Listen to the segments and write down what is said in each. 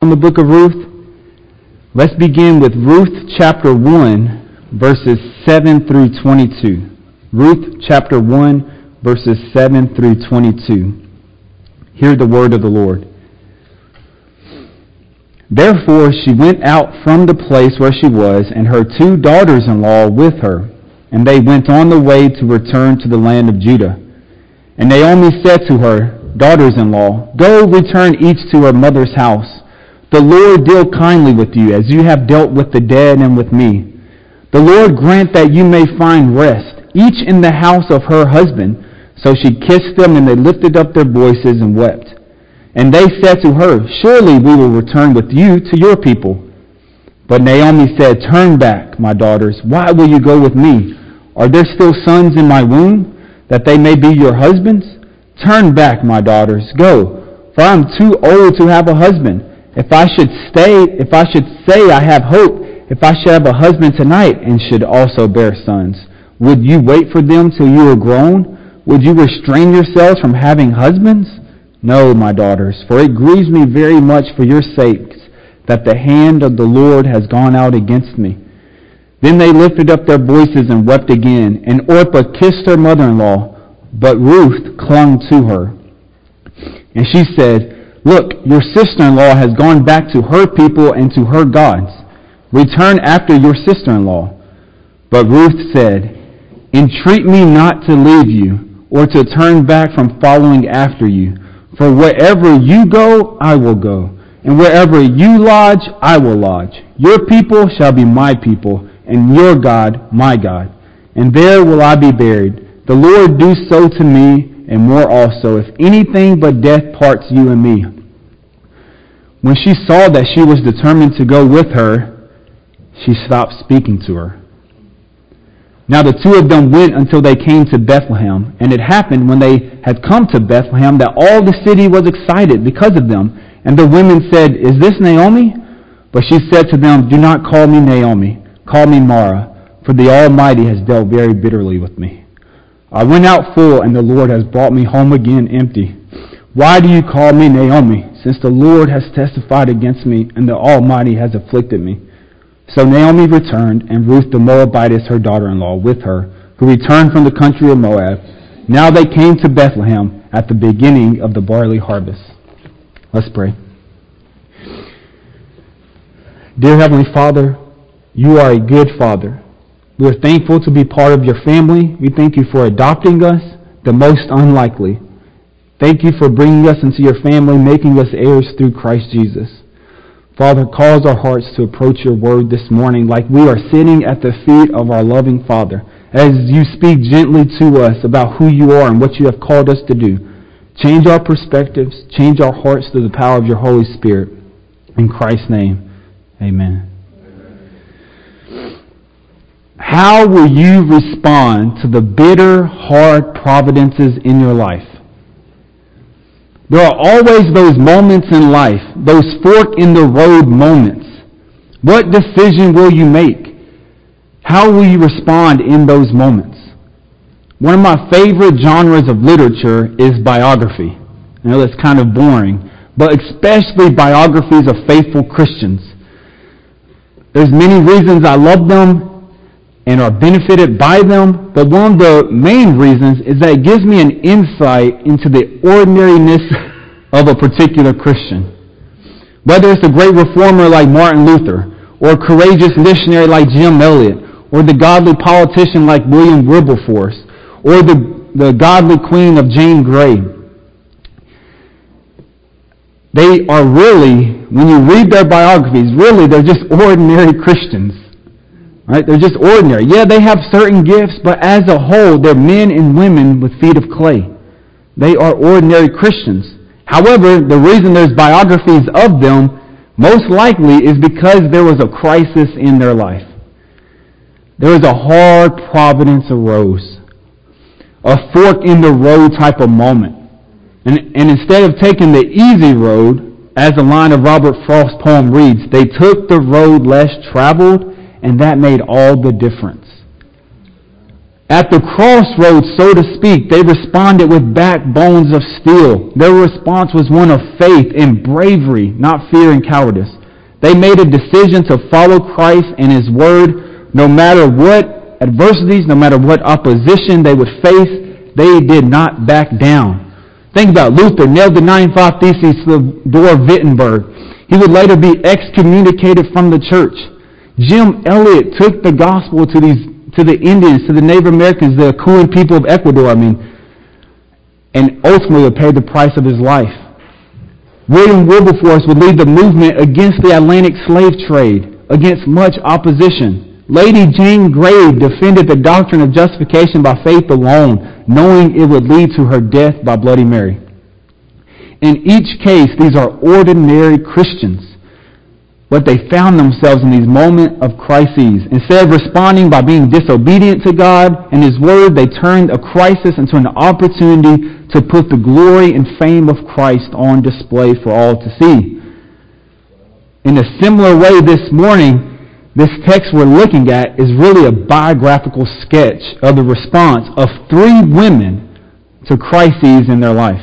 from the book of Ruth? Let's begin with Ruth chapter 1, verses 7 through 22. Ruth chapter 1, verses 7 through 22. Hear the word of the Lord. Therefore she went out from the place where she was, and her 2 daughters-in-law with her, and they went on the way to return to the land of Judah. And Naomi said to her daughters-in-law, Go, return each to her mother's house. The Lord deal kindly with you, as you have dealt with the dead and with me. The Lord grant that you may find rest, each in the house of her husband. So she kissed them, and they lifted up their voices and wept. And they said to her, Surely we will return with you to your people. But Naomi said, Turn back, my daughters. Why will you go with me? Are there still sons in my womb, that they may be your husbands? Turn back, my daughters. Go, for I am too old to have a husband. If I should say I have hope, if I should have a husband tonight and should also bear sons, would you wait for them till you are grown? Would you restrain yourselves from having husbands? No, my daughters, for it grieves me very much for your sakes that the hand of the Lord has gone out against me. Then they lifted up their voices and wept again, and Orpah kissed her mother-in-law, but Ruth clung to her. And she said, Look, your sister-in-law has gone back to her people and to her gods. Return after your sister-in-law. But Ruth said, Entreat me not to leave you, or to turn back from following after you. For wherever you go, I will go, and wherever you lodge, I will lodge. Your people shall be my people, and your God my God. And there will I be buried. The Lord do so to me, and more also, if anything but death parts you and me. When she saw that she was determined to go with her, she stopped speaking to her. Now the 2 of them went until they came to Bethlehem. And it happened when they had come to Bethlehem that all the city was excited because of them. And the women said, Is this Naomi? But she said to them, Do not call me Naomi. Call me Mara, for the Almighty has dealt very bitterly with me. I went out full, and the Lord has brought me home again empty. Why do you call me Naomi, since the Lord has testified against me, and the Almighty has afflicted me? So Naomi returned, and Ruth the Moabitess, her daughter-in-law, with her, who returned from the country of Moab. Now they came to Bethlehem at the beginning of the barley harvest. Let's pray. Dear Heavenly Father, you are a good Father. We are thankful to be part of your family. We thank you for adopting us, the most unlikely. Thank you for bringing us into your family, making us heirs through Christ Jesus. Father, cause our hearts to approach your word this morning like we are sitting at the feet of our loving Father, as you speak gently to us about who you are and what you have called us to do. Change our perspectives, change our hearts through the power of your Holy Spirit. In Christ's name, amen. How will you respond to the bitter, hard providences in your life? There are always those moments in life, those fork-in-the-road moments. What decision will you make? How will you respond in those moments? One of my favorite genres of literature is biography. I know that's kind of boring, but especially biographies of faithful Christians. There's many reasons I love them and are benefited by them, but one of the main reasons is that it gives me an insight into the ordinariness of a particular Christian. Whether it's a great reformer like Martin Luther, or a courageous missionary like Jim Elliot, or the godly politician like William Wilberforce, or the godly queen of Jane Grey. They are really, when you read their biographies, really they're just ordinary Christians. Right? They're just ordinary. Yeah, they have certain gifts, but as a whole, they're men and women with feet of clay. They are ordinary Christians. However, the reason there's biographies of them, most likely, is because there was a crisis in their life. There was a hard providence arose. A fork-in-the-road type of moment. And instead of taking the easy road, as the line of Robert Frost's poem reads, they took the road less traveled, and that made all the difference. At the crossroads, so to speak, they responded with backbones of steel. Their response was one of faith and bravery, not fear and cowardice. They made a decision to follow Christ and His Word no matter what adversities, no matter what opposition they would face. They did not back down. Think about Luther nailed the 95 Theses to the door of Wittenberg. He would later be excommunicated from the church. Jim Elliot took the gospel to the Indians, to the Native Americans, the Kooin people of Ecuador, and ultimately paid the price of his life. William Wilberforce would lead the movement against the Atlantic slave trade, against much opposition. Lady Jane Grey defended the doctrine of justification by faith alone, knowing it would lead to her death by Bloody Mary. In each case, these are ordinary Christians, but they found themselves in these moments of crises. Instead of responding by being disobedient to God and His Word, they turned a crisis into an opportunity to put the glory and fame of Christ on display for all to see. In a similar way this morning, this text we're looking at is really a biographical sketch of the response of three women to crises in their life.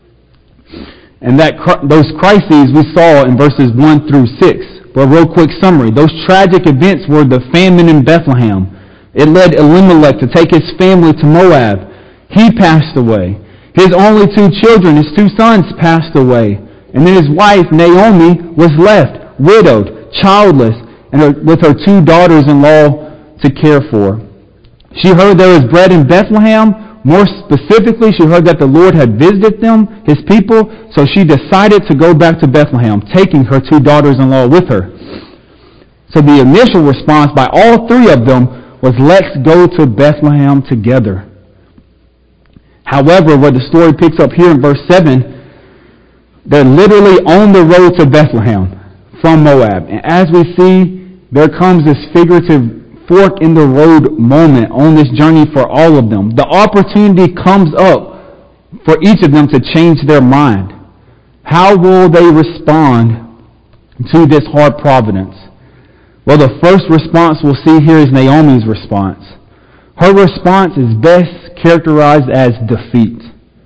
And those crises we saw in verses 1 through 6. But a real quick summary. Those tragic events were the famine in Bethlehem. It led Elimelech to take his family to Moab. He passed away. His only two children, his two sons, passed away. And then his wife, Naomi, was left, widowed, childless, and with her two daughters-in-law to care for. She heard there was bread in Bethlehem. More specifically, she heard that the Lord had visited them, His people, so she decided to go back to Bethlehem, taking her two daughters-in-law with her. So the initial response by all three of them was, let's go to Bethlehem together. However, where the story picks up here in verse 7, they're literally on the road to Bethlehem from Moab. And as we see, there comes this figurative fork in the road moment on this journey for all of them. The opportunity comes up for each of them to change their mind. How will they respond to this hard providence? Well, the first response we'll see here is Naomi's response. Her response is best characterized as defeat.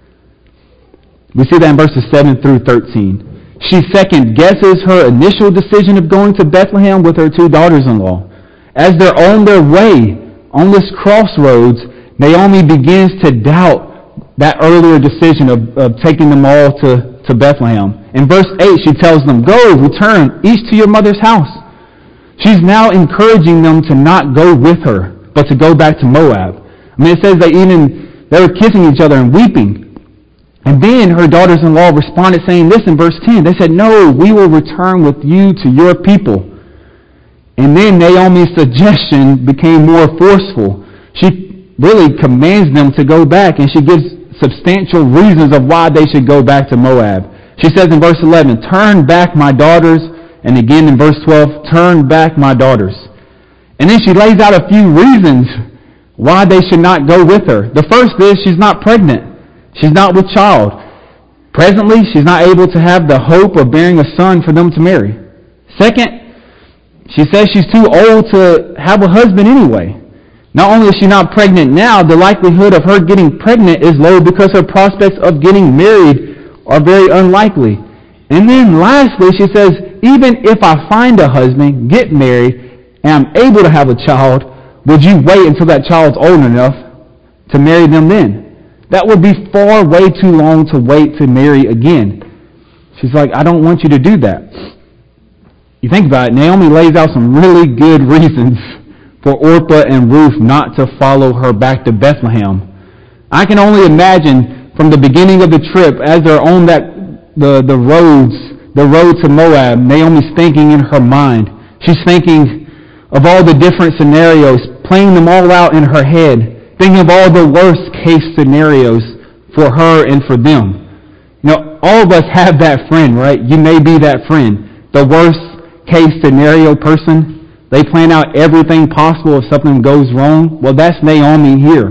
We see that in verses 7 through 13. She second guesses her initial decision of going to Bethlehem with her two daughters-in-law. As they're on their way, on this crossroads, Naomi begins to doubt that earlier decision of taking them all to Bethlehem. In verse 8, she tells them, go, return, each to your mother's house. She's now encouraging them to not go with her, but to go back to Moab. It says they were kissing each other and weeping. And then her daughters-in-law responded saying this in verse 10. They said, no, we will return with you to your people. And then Naomi's suggestion became more forceful. She really commands them to go back, and she gives substantial reasons of why they should go back to Moab. She says in verse 11, turn back my daughters, and again in verse 12, turn back my daughters. And then she lays out a few reasons why they should not go with her. The first is she's not pregnant. She's not with child. Presently, she's not able to have the hope of bearing a son for them to marry. Second, she says she's too old to have a husband anyway. Not only is she not pregnant now, the likelihood of her getting pregnant is low because her prospects of getting married are very unlikely. And then lastly, she says, even if I find a husband, get married, and I'm able to have a child, would you wait until that child's old enough to marry them then? That would be far way too long to wait to marry again. She's like, I don't want you to do that. You think about it, Naomi lays out some really good reasons for Orpah and Ruth not to follow her back to Bethlehem. I can only imagine from the beginning of the trip, as they're on the road to Moab, Naomi's thinking in her mind. She's thinking of all the different scenarios, playing them all out in her head, thinking of all the worst case scenarios for her and for them. All of us have that friend, right? You may be that friend. The worst case scenario person. They plan out everything possible if something goes wrong. Well, that's Naomi here.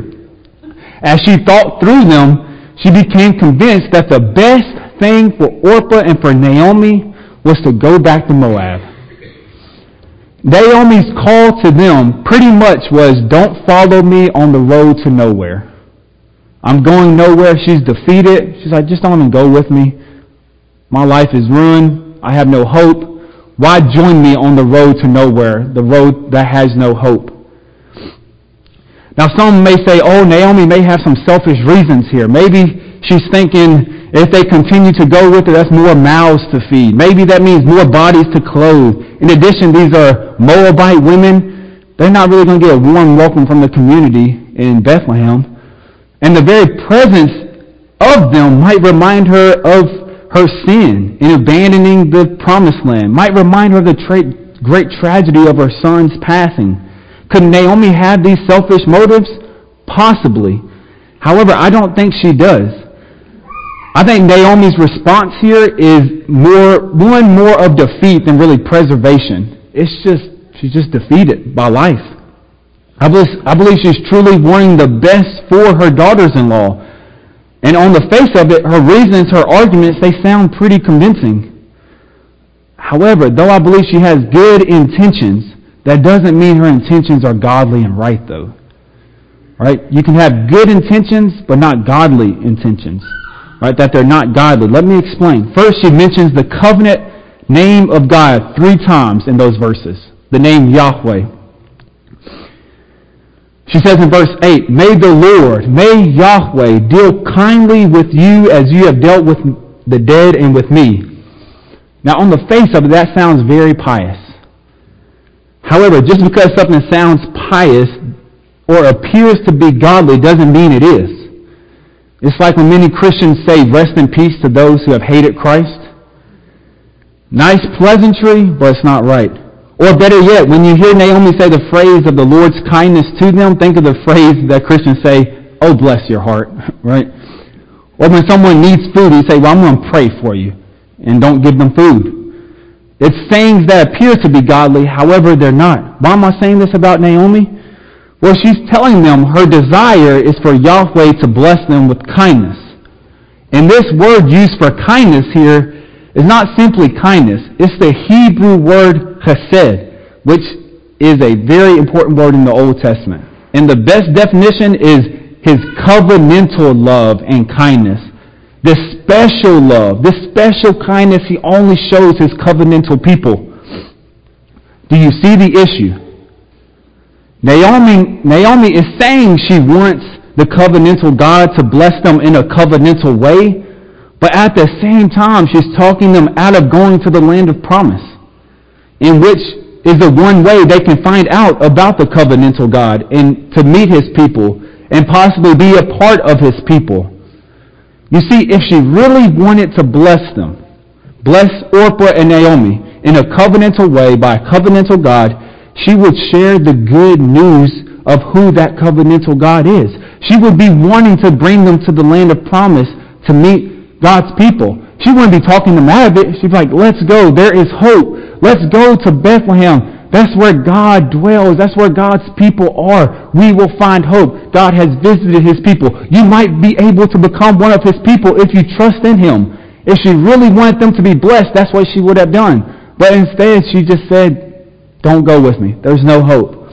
As she thought through them, she became convinced that the best thing for Orpah and for Naomi was to go back to Moab. Naomi's call to them pretty much was, don't follow me on the road to nowhere. I'm going nowhere. She's defeated. She's like, just don't even go with me. My life is ruined. I have no hope. Why join me on the road to nowhere, the road that has no hope? Now some may say, oh, Naomi may have some selfish reasons here. Maybe she's thinking if they continue to go with her, that's more mouths to feed. Maybe that means more bodies to clothe. In addition, these are Moabite women. They're not really going to get a warm welcome from the community in Bethlehem. And the very presence of them might remind her of her sin in abandoning the promised land, might remind her of the great tragedy of her son's passing. Could Naomi have these selfish motives? Possibly. However, I don't think she does. I think Naomi's response here is more of defeat than really preservation. She's just defeated by life. I believe she's truly wanting the best for her daughters-in-law. And on the face of it, her reasons, her arguments, they sound pretty convincing. However, though I believe she has good intentions, that doesn't mean her intentions are godly and right, though. Right? You can have good intentions, but not godly intentions. Right? That they're not godly. Let me explain. First, she mentions the covenant name of God 3 times in those verses. The name Yahweh. She says in verse 8, may the Lord, may Yahweh deal kindly with you as you have dealt with the dead and with me. Now, on the face of it, that sounds very pious. However, just because something sounds pious or appears to be godly doesn't mean it is. It's like when many Christians say, rest in peace to those who have hated Christ. Nice pleasantry, but it's not right. Or better yet, when you hear Naomi say the phrase of the Lord's kindness to them, think of the phrase that Christians say, oh, bless your heart, right? Or when someone needs food, you say, well, I'm going to pray for you, and don't give them food. It's sayings that appear to be godly, however, they're not. Why am I saying this about Naomi? Well, she's telling them her desire is for Yahweh to bless them with kindness. And this word used for kindness here is not simply kindness. It's the Hebrew word chesed, which is a very important word in the Old Testament. And the best definition is his covenantal love and kindness. This special love, this special kindness he only shows his covenantal people. Do you see the issue? Naomi is saying she wants the covenantal God to bless them in a covenantal way, but at the same time she's talking them out of going to the land of promise, in which is the one way they can find out about the covenantal God and to meet his people and possibly be a part of his people. You see, if she really wanted to bless them, bless Orpah and Naomi in a covenantal way by a covenantal God, she would share the good news of who that covenantal God is. She would be wanting to bring them to the land of promise to meet God's people. She wouldn't be talking them out of it. She'd be like, let's go. There is hope. Let's go to Bethlehem. That's where God dwells. That's where God's people are. We will find hope. God has visited his people. You might be able to become one of his people if you trust in him. If she really wanted them to be blessed, that's what she would have done. But instead, she just said, don't go with me. There's no hope.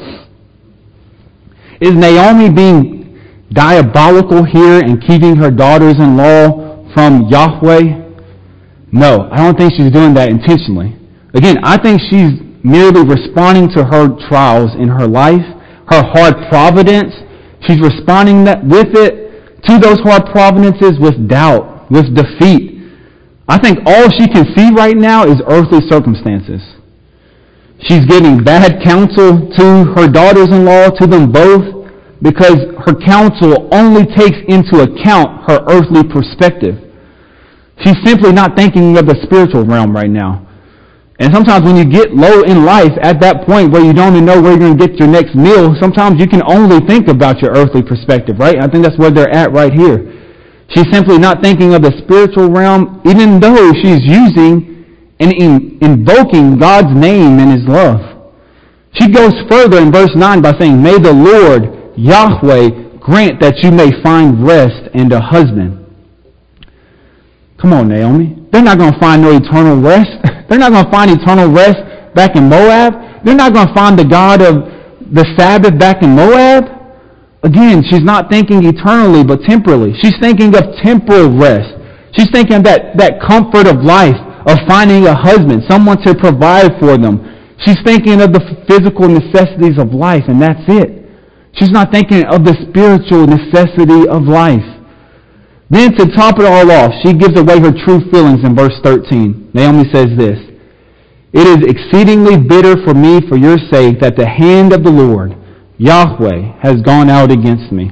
Is Naomi being diabolical here and keeping her daughters-in-law from Yahweh? No, I don't think she's doing that intentionally. Again, I think she's merely responding to her trials in her life, her hard providence. She's responding with it to those hard providences with doubt, with defeat. I think all she can see right now is earthly circumstances. She's giving bad counsel to her daughters-in-law, to them both, because her counsel only takes into account her earthly perspective. She's simply not thinking of the spiritual realm right now. And sometimes when you get low in life, at that point where you don't even know where you're going to get your next meal, sometimes you can only think about your earthly perspective, right? I think that's where they're at right here. She's simply not thinking of the spiritual realm, even though she's using and invoking God's name and his love. She goes further in verse 9 by saying, may the Lord, Yahweh, grant that you may find rest and a husband. Come on, Naomi. They're not going to find no eternal rest. They're not going to find eternal rest back in Moab. they're not going to find the God of the Sabbath back in Moab. Again, she's not thinking eternally, but temporally. She's thinking of temporal rest. She's thinking of that comfort of life, of finding a husband, someone to provide for them. She's thinking of the physical necessities of life, and that's it. She's not thinking of the spiritual necessity of life. Then to top it all off, she gives away her true feelings in verse 13. Naomi says this, "It is exceedingly bitter for me for your sake that the hand of the Lord, Yahweh, has gone out against me."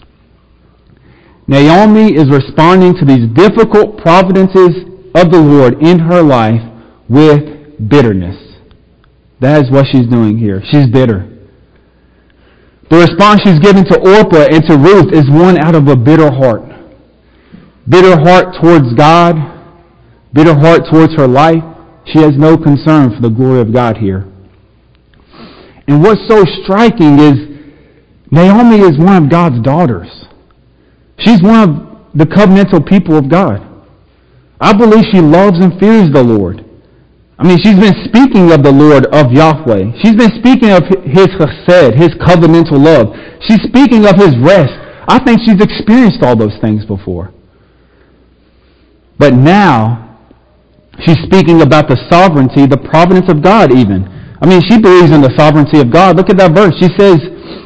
Naomi is responding to these difficult providences of the Lord in her life with bitterness. That is what she's doing here. She's bitter. The response she's given to Orpah and to Ruth is one out of a bitter heart. Bitter heart towards God, bitter heart towards her life. She has no concern for the glory of God here. And what's so striking is Naomi is one of God's daughters. She's one of the covenantal people of God. I believe she loves and fears the Lord. I mean, she's been speaking of the Lord, of Yahweh. She's been speaking of His chesed, His covenantal love. She's speaking of His rest. I think she's experienced all those things before. But now, she's speaking about the sovereignty, the providence of God even. I mean, she believes in the sovereignty of God. Look at that verse. She says,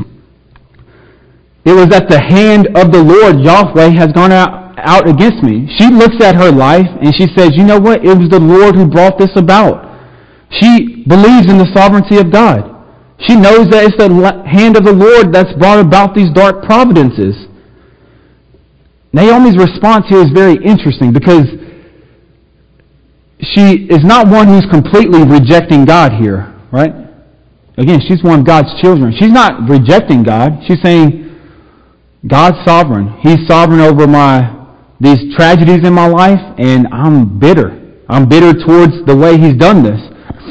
"It was at the hand of the Lord, Yahweh, has gone out against me." She looks at her life and she says, you know what? It was the Lord who brought this about. She believes in the sovereignty of God. She knows that it's the hand of the Lord that's brought about these dark providences. Naomi's response here is very interesting because she is not one who's completely rejecting God here, right? Again, she's one of God's children. She's not rejecting God. She's saying, God's sovereign. He's sovereign over these tragedies in my life, and I'm bitter. I'm bitter towards the way He's done this.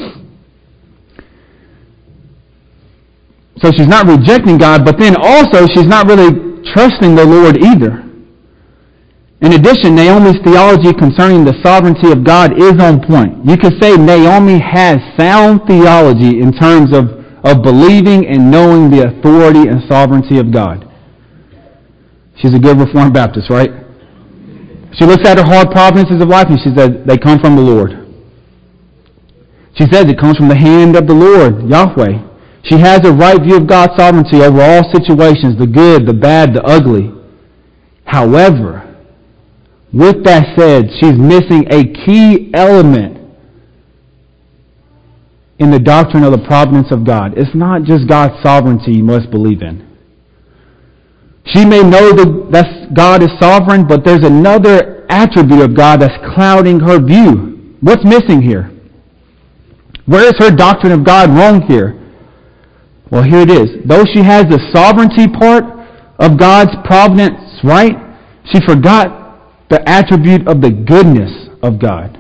So she's not rejecting God, but then also she's not really trusting the Lord either. In addition, Naomi's theology concerning the sovereignty of God is on point. You could say Naomi has sound theology in terms of believing and knowing the authority and sovereignty of God. She's a good Reformed Baptist, right? She looks at her hard providences of life and she says, they come from the Lord. She says it comes from the hand of the Lord, Yahweh. She has a right view of God's sovereignty over all situations, the good, the bad, the ugly. However, with that said, she's missing a key element in the doctrine of the providence of God. It's not just God's sovereignty you must believe in. She may know that God is sovereign, but there's another attribute of God that's clouding her view. What's missing here? Where is her doctrine of God wrong here? Well, here it is. Though she has the sovereignty part of God's providence right, she forgot the attribute of the goodness of God.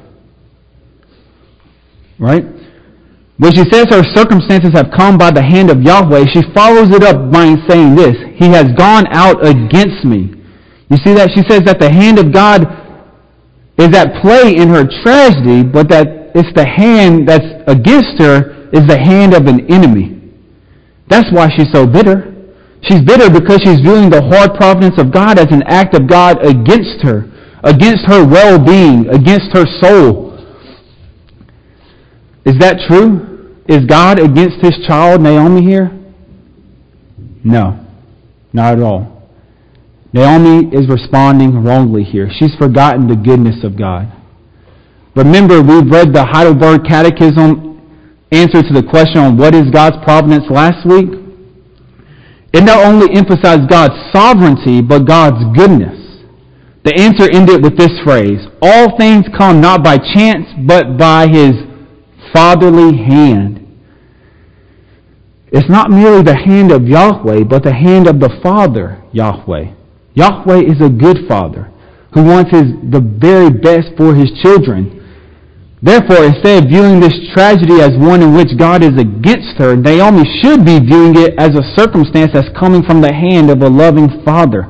Right? When she says her circumstances have come by the hand of Yahweh, she follows it up by saying this, He has gone out against me. You see that? She says that the hand of God is at play in her tragedy, but that it's the hand that's against her is the hand of an enemy. That's why she's so bitter. She's bitter because she's viewing the hard providence of God as an act of God against her well-being, against her soul. Is that true? Is God against His child, Naomi, here? No, not at all. Naomi is responding wrongly here. She's forgotten the goodness of God. Remember, we've read the Heidelberg Catechism answer to the question on what is God's providence last week. It not only emphasized God's sovereignty, but God's goodness. The answer ended with this phrase, all things come not by chance, but by His fatherly hand. It's not merely the hand of Yahweh, but the hand of the Father, Yahweh. Yahweh is a good Father who wants the very best for His children. Therefore, instead of viewing this tragedy as one in which God is against her, Naomi should be viewing it as a circumstance that's coming from the hand of a loving Father.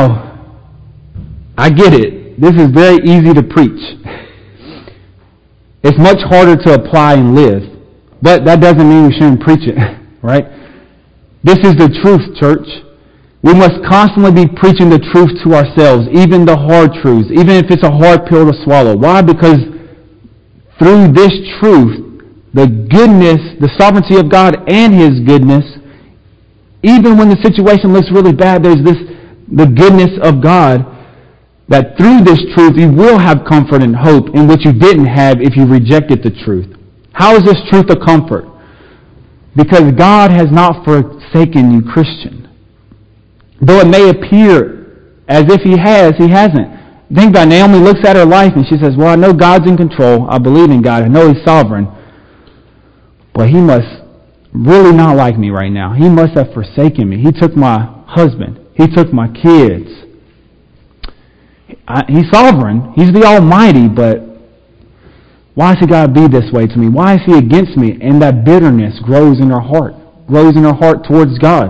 Now, I get it. This is very easy to preach. It's much harder to apply and live. But that doesn't mean we shouldn't preach it, right? This is the truth, church. We must constantly be preaching the truth to ourselves, even the hard truths, even if it's a hard pill to swallow. Why? Because through this truth, the goodness, the sovereignty of God and His goodness, even when the situation looks really bad, there's the goodness of God, that through this truth you will have comfort and hope in which you didn't have if you rejected the truth. How is this truth a comfort? Because God has not forsaken you, Christian. Though it may appear as if He has, He hasn't. Think about it. Naomi looks at her life and she says, well, I know God's in control. I believe in God. I know He's sovereign. But He must really not like me right now. He must have forsaken me. He took my husband. He took my kids. He's sovereign. He's the Almighty, but why has He got to be this way to me? Why is He against me? And that bitterness grows in her heart towards God.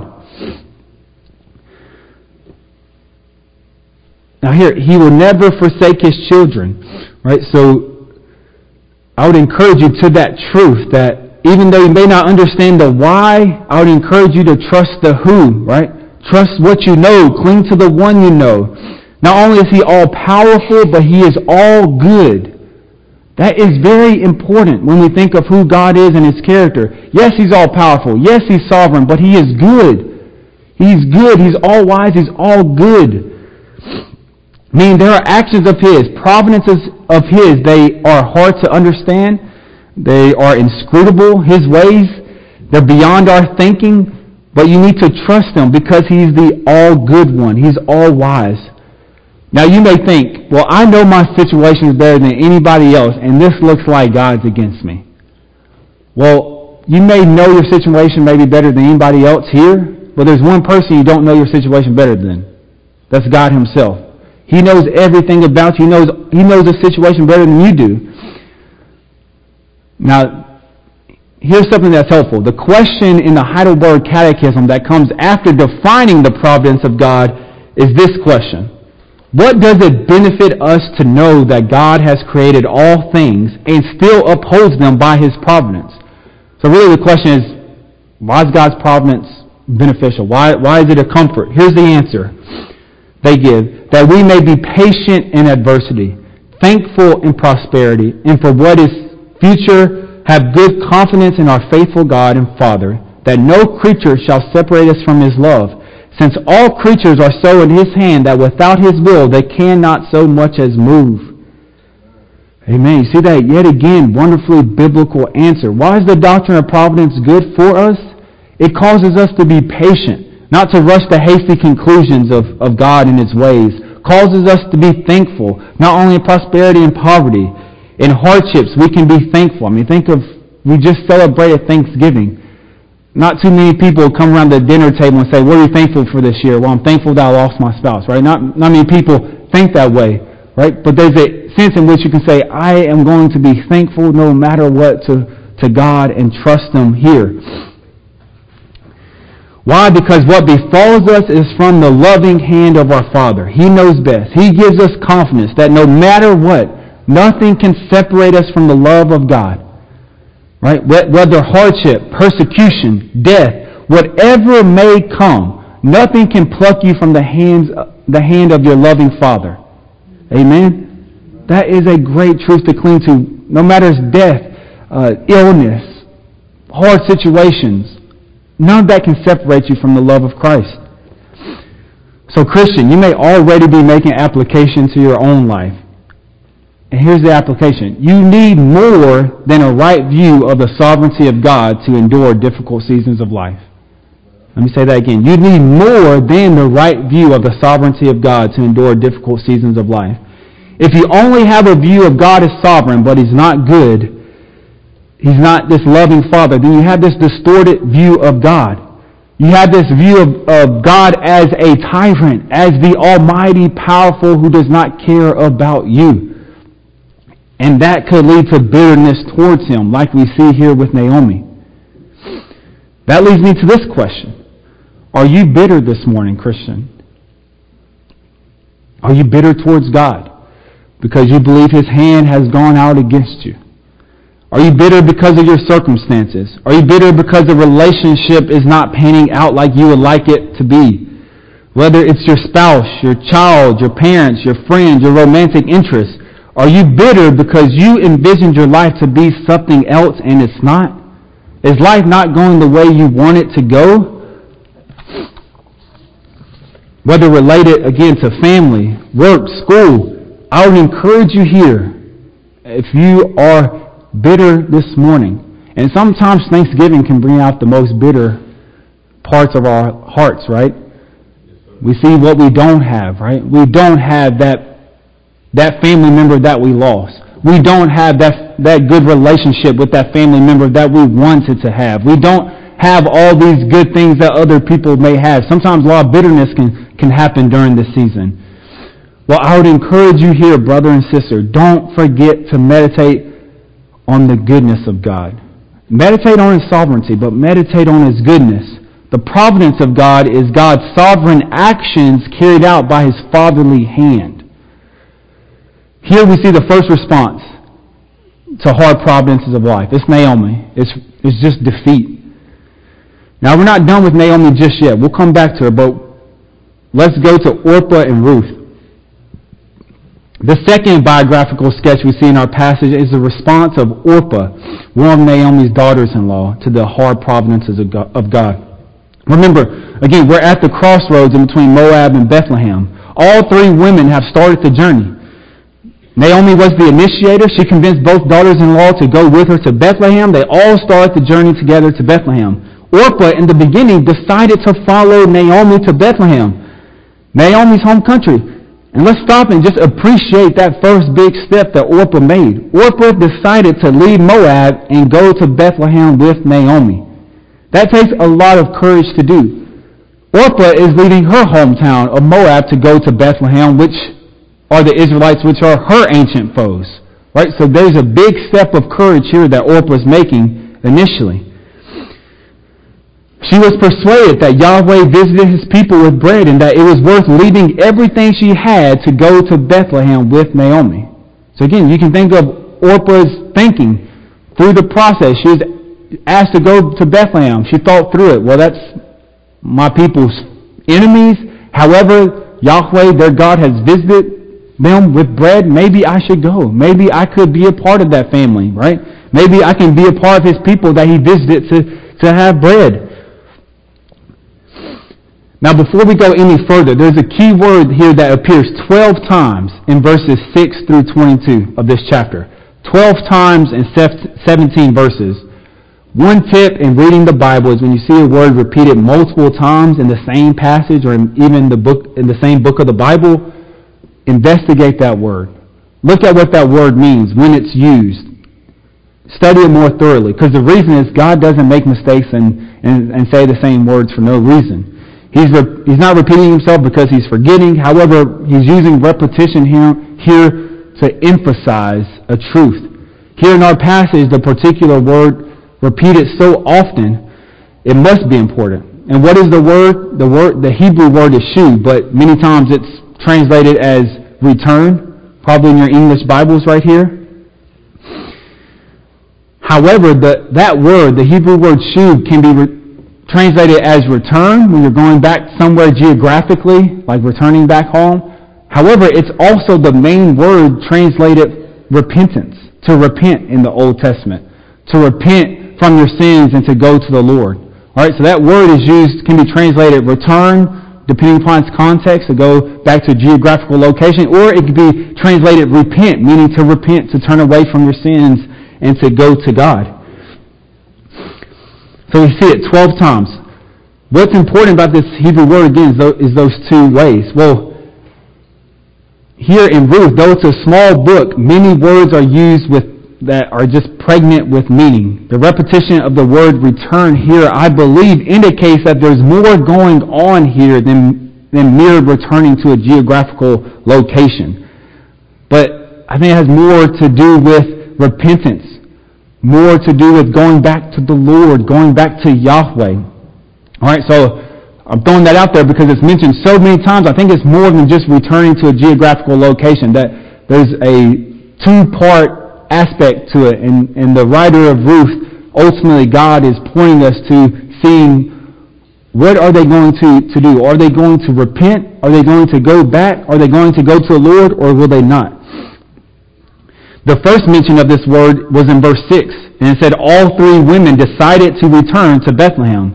Now here, He will never forsake His children, right? So I would encourage you to that truth that even though you may not understand the why, I would encourage you to trust the who, right? Trust what you know. Cling to the one you know. Not only is He all-powerful, but He is all good. That is very important when we think of who God is and His character. Yes, He's all-powerful. Yes, He's sovereign, but He is good. He's good. He's all-wise. He's all good. Meaning there are actions of His, providences of His. They are hard to understand. They are inscrutable. His ways, they're beyond our thinking. But you need to trust Him because He's the all-good one. He's all-wise. Now you may think, well, I know my situation is better than anybody else, and this looks like God's against me. Well, you may know your situation may be better than anybody else here, but there's one person you don't know your situation better than. That's God Himself. He knows everything about you. He knows the situation better than you do. Now, here's something that's helpful. The question in the Heidelberg Catechism that comes after defining the providence of God is this question. What does it benefit us to know that God has created all things and still upholds them by His providence? So really the question is, why is God's providence beneficial? Why is it a comfort? Here's the answer they give. That we may be patient in adversity, thankful in prosperity, and for what is future, have good confidence in our faithful God and Father, that no creature shall separate us from His love, since all creatures are so in His hand that without His will they cannot so much as move. Amen. You see that yet again, wonderfully biblical answer. Why is the doctrine of providence good for us? It causes us to be patient, not to rush to hasty conclusions of God and His ways. Causes us to be thankful, not only in prosperity and poverty. In hardships, we can be thankful. I mean, we just celebrated Thanksgiving. Not too many people come around the dinner table and say, what are you thankful for this year? Well, I'm thankful that I lost my spouse, right? Not many people think that way, right? But there's a sense in which you can say, I am going to be thankful no matter what to God and trust Him here. Why? Because what befalls us is from the loving hand of our Father. He knows best. He gives us confidence that no matter what, nothing can separate us from the love of God. Right? Whether hardship, persecution, death, whatever may come, nothing can pluck you from the hand of your loving Father. Amen? That is a great truth to cling to. No matter death, illness, hard situations, none of that can separate you from the love of Christ. So Christian, you may already be making application to your own life. And here's the application. You need more than a right view of the sovereignty of God to endure difficult seasons of life. Let me say that again. You need more than the right view of the sovereignty of God to endure difficult seasons of life. If you only have a view of God as sovereign, but He's not good, He's not this loving Father, then you have this distorted view of God. You have this view of God as a tyrant, as the almighty, powerful, who does not care about you. And that could lead to bitterness towards Him, like we see here with Naomi. That leads me to this question. Are you bitter this morning, Christian? Are you bitter towards God because you believe His hand has gone out against you? Are you bitter because of your circumstances? Are you bitter because the relationship is not panning out like you would like it to be? Whether it's your spouse, your child, your parents, your friends, your romantic interests, are you bitter because you envisioned your life to be something else and it's not? Is life not going the way you want it to go? Whether related, again, to family, work, school, I would encourage you here, if you are bitter this morning, and sometimes Thanksgiving can bring out the most bitter parts of our hearts, right? We see what we don't have, right? We don't have that family member that we lost. We don't have that good relationship with that family member that we wanted to have. We don't have all these good things that other people may have. Sometimes a lot of bitterness can happen during this season. Well, I would encourage you here, brother and sister, don't forget to meditate on the goodness of God. Meditate on His sovereignty, but meditate on His goodness. The providence of God is God's sovereign actions carried out by His fatherly hand. Here we see the first response to hard providences of life. It's Naomi. It's just defeat. Now, we're not done with Naomi just yet. We'll come back to her, but let's go to Orpah and Ruth. The second biographical sketch we see in our passage is the response of Orpah, one of Naomi's daughters-in-law, to the hard providences of God. Remember, again, we're at the crossroads in between Moab and Bethlehem. All three women have started the journey. Naomi was the initiator. She convinced both daughters-in-law to go with her to Bethlehem. They all started the journey together to Bethlehem. Orpah, in the beginning, decided to follow Naomi to Bethlehem, Naomi's home country. And let's stop and just appreciate that first big step that Orpah made. Orpah decided to leave Moab and go to Bethlehem with Naomi. That takes a lot of courage to do. Orpah is leaving her hometown of Moab to go to Bethlehem, which are the Israelites, which are her ancient foes. Right? So there's a big step of courage here that Orpah is making initially. She was persuaded that Yahweh visited His people with bread and that it was worth leaving everything she had to go to Bethlehem with Naomi. So again, you can think of Orpah's thinking through the process. She was asked to go to Bethlehem. She thought through it. Well, that's my people's enemies. However, Yahweh, their God, has visited them with bread. Maybe I should go. Maybe I could be a part of that family, right? Maybe I can be a part of His people that He visited to have bread. Now, before we go any further, there's a key word here that appears 12 times in verses 6 through 22 of this chapter. 12 times in 17 verses. One tip in reading the Bible is when you see a word repeated multiple times in the same passage or even in the same book of the Bible, investigate that word. Look at what that word means when it's used. Study it more thoroughly, because the reason is God doesn't make mistakes and say the same words for no reason. He's not repeating Himself because He's forgetting. However, He's using repetition here to emphasize a truth. Here in our passage, the particular word repeated so often, it must be important. And what is the word? The Hebrew word is shu, but many times it's translated as return, probably in your English Bibles right here. However, that word, the Hebrew word shu, can be translated as return when you're going back somewhere geographically, like returning back home. However, it's also the main word translated repentance, to repent in the Old Testament, to repent from your sins and to go to the Lord. All right, so that word can be translated return, depending upon its context, to go back to a geographical location, or it could be translated repent, meaning to repent, to turn away from your sins and to go to God. So we see it 12 times. What's important about this Hebrew word, again, is those two ways. Well, here in Ruth, though it's a small book, many words are used that are just pregnant with meaning. The repetition of the word return here, I believe, indicates that there's more going on here than mere returning to a geographical location. But I think it has more to do with repentance, more to do with going back to the Lord, going back to Yahweh. All right, so I'm throwing that out there because it's mentioned so many times. I think it's more than just returning to a geographical location, that there's a two-part aspect to it. And the writer of Ruth, ultimately God is pointing us to seeing what are they going to do. Are they going to repent? Are they going to go back? Are they going to go to the Lord, or will they not? The first mention of this word was in verse 6. And it said all three women decided to return to Bethlehem.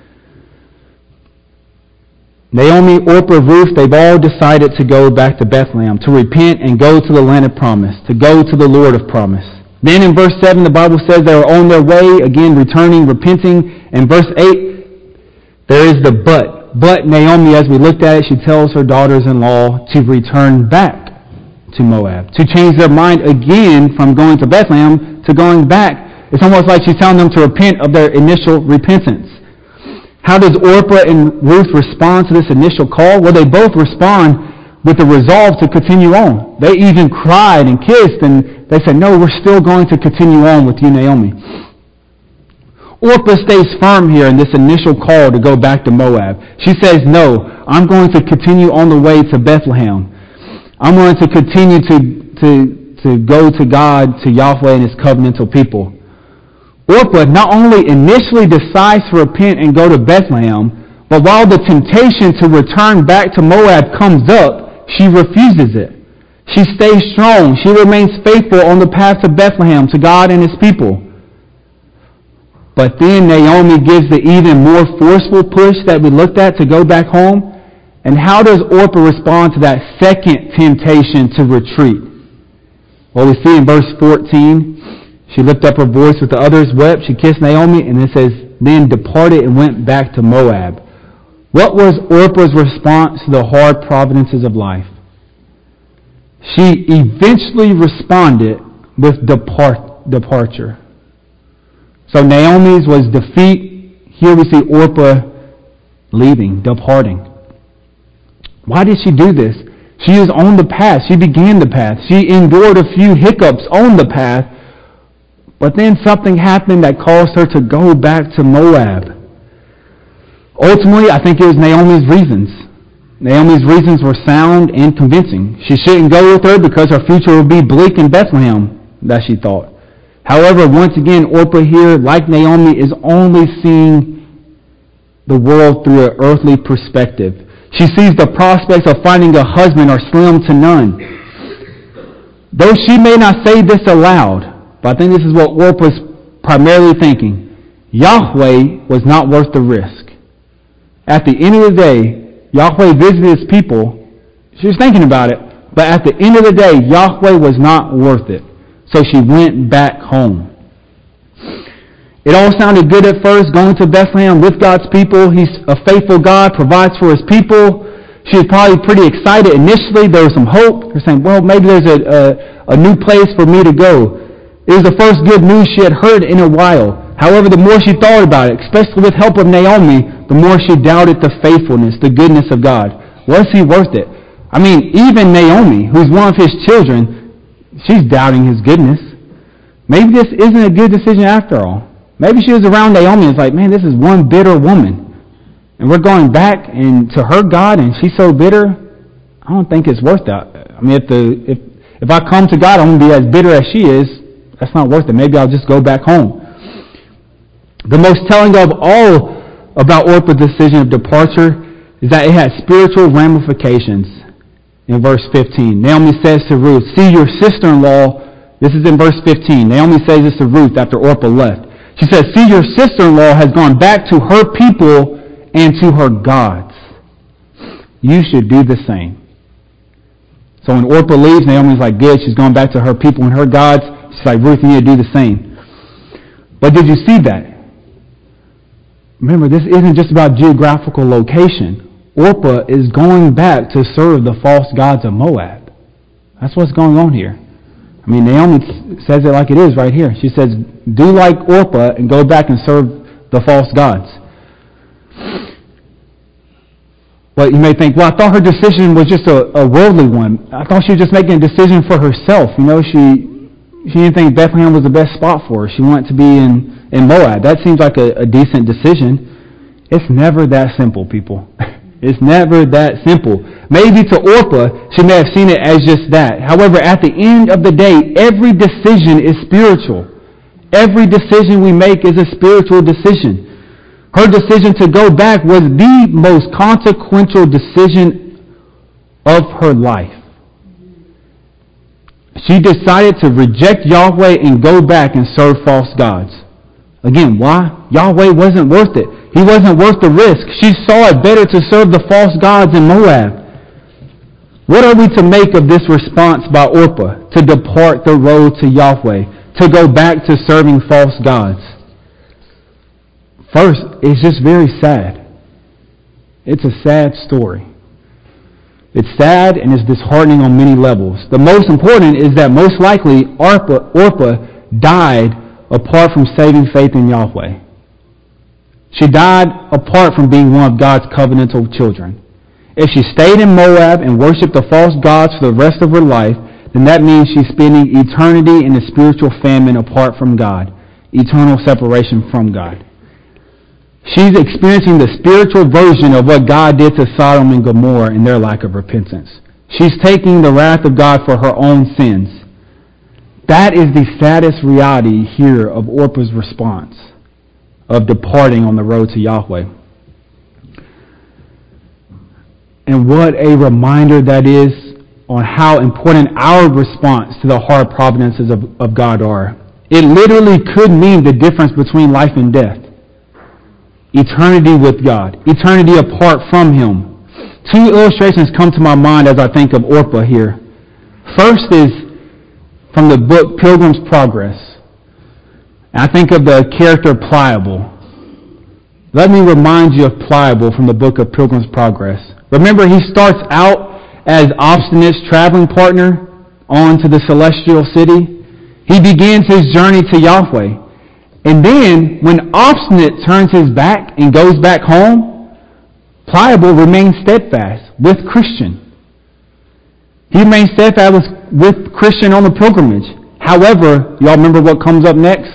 Naomi, Orpah, Ruth, they've all decided to go back to Bethlehem, to repent and go to the land of promise, to go to the Lord of promise. Then in verse 7, the Bible says they were on their way, again returning, repenting. In verse 8, there is the but. But Naomi, as we looked at it, she tells her daughters-in-law to return back to Moab, to change their mind again from going to Bethlehem to going back. It's almost like she's telling them to repent of their initial repentance. How does Orpah and Ruth respond to this initial call? Well, they both respond with the resolve to continue on. They even cried and kissed, and they said, no, we're still going to continue on with you, Naomi. Orpah stays firm here in this initial call to go back to Moab. She says, no, I'm going to continue on the way to Bethlehem. I'm going to continue to go to God, to Yahweh and His covenantal people. Orpah not only initially decides to repent and go to Bethlehem, but while the temptation to return back to Moab comes up, she refuses it. She stays strong. She remains faithful on the path to Bethlehem, to God and His people. But then Naomi gives the even more forceful push that we looked at to go back home. And how does Orpah respond to that second temptation to retreat? Well, we see in verse 14, she lifted up her voice with the others, wept, she kissed Naomi, and it says, then departed and went back to Moab. What was Orpah's response to the hard providences of life? She eventually responded with departure. So Naomi's was defeat. Here we see Orpah leaving, departing. Why did she do this? She is on the path. She began the path. She endured a few hiccups on the path. But then something happened that caused her to go back to Moab. Ultimately, I think it was Naomi's reasons. Naomi's reasons were sound and convincing. She shouldn't go with her because her future would be bleak in Bethlehem, that she thought. However, once again, Orpah here, like Naomi, is only seeing the world through an earthly perspective. She sees the prospects of finding a husband are slim to none. Though she may not say this aloud, but I think this is what Orpah's primarily thinking. Yahweh was not worth the risk. At the end of the day, Yahweh visited His people. She was thinking about it, but at the end of the day, Yahweh was not worth it. So she went back home. It all sounded good at first, going to Bethlehem with God's people. He's a faithful God, provides for His people. She was probably pretty excited initially. There was some hope. They're saying, well, maybe there's a new place for me to go. It was the first good news she had heard in a while. However, the more she thought about it, especially with help of Naomi, the more she doubted the faithfulness, the goodness of God. Was He worth it? I mean, even Naomi, who's one of His children, she's doubting His goodness. Maybe this isn't a good decision after all. Maybe she was around Naomi and it's like, man, this is one bitter woman. And we're going back and to her God and she's so bitter, I don't think it's worth that. I mean, if I come to God, I'm going to be as bitter as she is. That's not worth it. Maybe I'll just go back home. The most telling of all about Orpah's decision of departure is that it has spiritual ramifications. In verse 15, Naomi says to Ruth, see your sister-in-law. This is in verse 15. Naomi says this to Ruth after Orpah left. She says, see your sister-in-law has gone back to her people and to her gods. You should do the same. So when Orpah leaves, Naomi's like, good, she's going back to her people and her gods. She's like, Ruth, you need to do the same. But did you see that? Remember, this isn't just about geographical location. Orpah is going back to serve the false gods of Moab. That's what's going on here. I mean, Naomi says it like it is right here. She says, do like Orpah and go back and serve the false gods. Well, you may think, well, I thought her decision was just a worldly one. I thought she was just making a decision for herself. You know, she didn't think Bethlehem was the best spot for her. She wanted to be in Moab. That seems like a decent decision. It's never that simple, people. It's never that simple. Maybe to Orpah, she may have seen it as just that. However, at the end of the day, every decision is spiritual. Every decision we make is a spiritual decision. Her decision to go back was the most consequential decision of her life. She decided to reject Yahweh and go back and serve false gods. Again, why? Yahweh wasn't worth it. He wasn't worth the risk. She saw it better to serve the false gods in Moab. What are we to make of this response by Orpah to depart the road to Yahweh, to go back to serving false gods? First, it's just very sad. It's a sad story. It's sad and it's disheartening on many levels. The most important is that most likely Orpah died apart from saving faith in Yahweh. She died apart from being one of God's covenantal children. If she stayed in Moab and worshipped the false gods for the rest of her life, then that means she's spending eternity in a spiritual famine apart from God, eternal separation from God. She's experiencing the spiritual version of what God did to Sodom and Gomorrah in their lack of repentance. She's taking the wrath of God for her own sins. That is the saddest reality here of Orpah's response, of departing on the road to Yahweh. And what a reminder that is on how important our response to the hard providences of God are. It literally could mean the difference between life and death. Eternity with God. Eternity apart from Him. Two illustrations come to my mind as I think of Orpah here. First is from the book Pilgrim's Progress. I think of the character Pliable. Let me remind you of Pliable from the book of Pilgrim's Progress. Remember, he starts out as Obstinate's traveling partner on to the celestial city. He begins his journey to Yahweh. And then, when Obstinate turns his back and goes back home, Pliable remains steadfast with Christian. He remains steadfast with Christian on the pilgrimage. However, y'all remember what comes up next?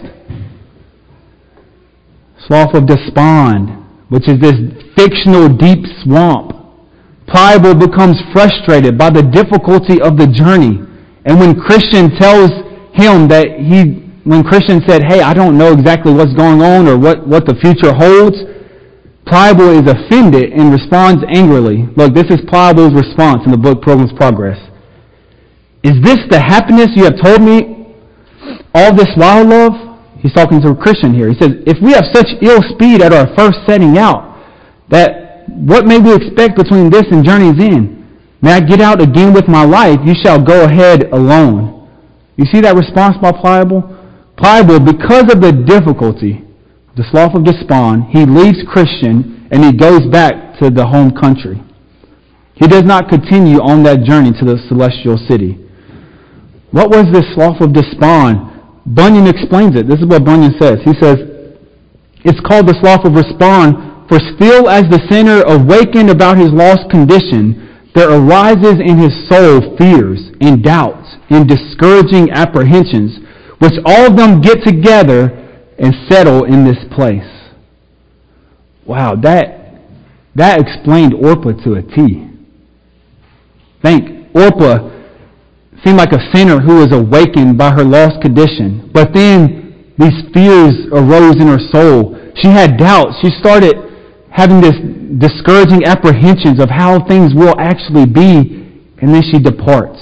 Slough of Despond, which is this fictional deep swamp. Pliable becomes frustrated by the difficulty of the journey. And when Christian tells him that when Christian said, hey, I don't know exactly what's going on or what the future holds, Pliable is offended and responds angrily. Look, this is Pliable's response in the book Pilgrim's Progress. Is this the happiness you have told me all this while, love? He's talking to a Christian here. He says, if we have such ill speed at our first setting out, that what may we expect between this and journey's end? May I get out again with my life? You shall go ahead alone. You see that response by Pliable? Pliable, because of the difficulty, the slough of despond, he leaves Christian and he goes back to the home country. He does not continue on that journey to the celestial city. What was this slough of despond? Bunyan explains it. This is what Bunyan says. He says, it's called the slough of despond, for still as the sinner awakened about his lost condition, there arises in his soul fears and doubts and discouraging apprehensions, which all of them get together and settle in this place. Wow, that explained Orpah to a T. Think, Orpah seemed like a sinner who was awakened by her lost condition. But then these fears arose in her soul. She had doubts. She started having this discouraging apprehensions of how things will actually be, and then she departs.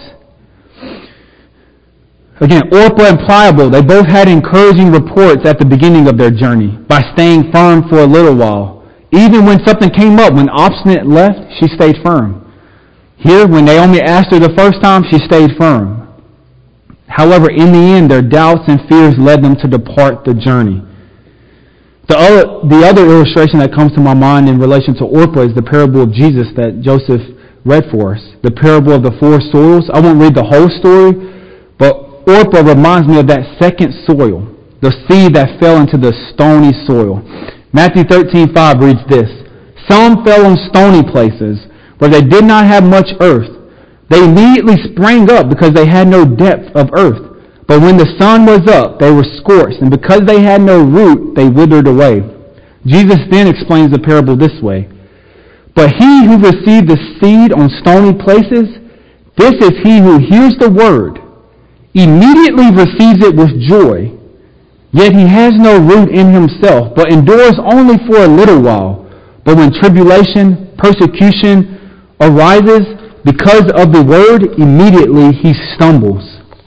Again, Orpah and Pliable, they both had encouraging reports at the beginning of their journey by staying firm for a little while. Even when something came up, when Obstinate left, she stayed firm. Here, when Naomi asked her the first time, she stayed firm. However, in the end, their doubts and fears led them to depart the journey. The other illustration that comes to my mind in relation to Orpah is the parable of Jesus that Joseph read for us. The parable of the four soils. I won't read the whole story, but Orpah reminds me of that second soil, the seed that fell into the stony soil. Matthew 13:5 reads this, some fell on stony places where they did not have much earth. They immediately sprang up because they had no depth of earth. But when the sun was up, they were scorched, and because they had no root, they withered away. Jesus then explains the parable this way. But he who received the seed on stony places, this is he who hears the word, immediately receives it with joy, yet he has no root in himself, but endures only for a little while. But when tribulation, persecution arises because of the word, immediately he stumbles.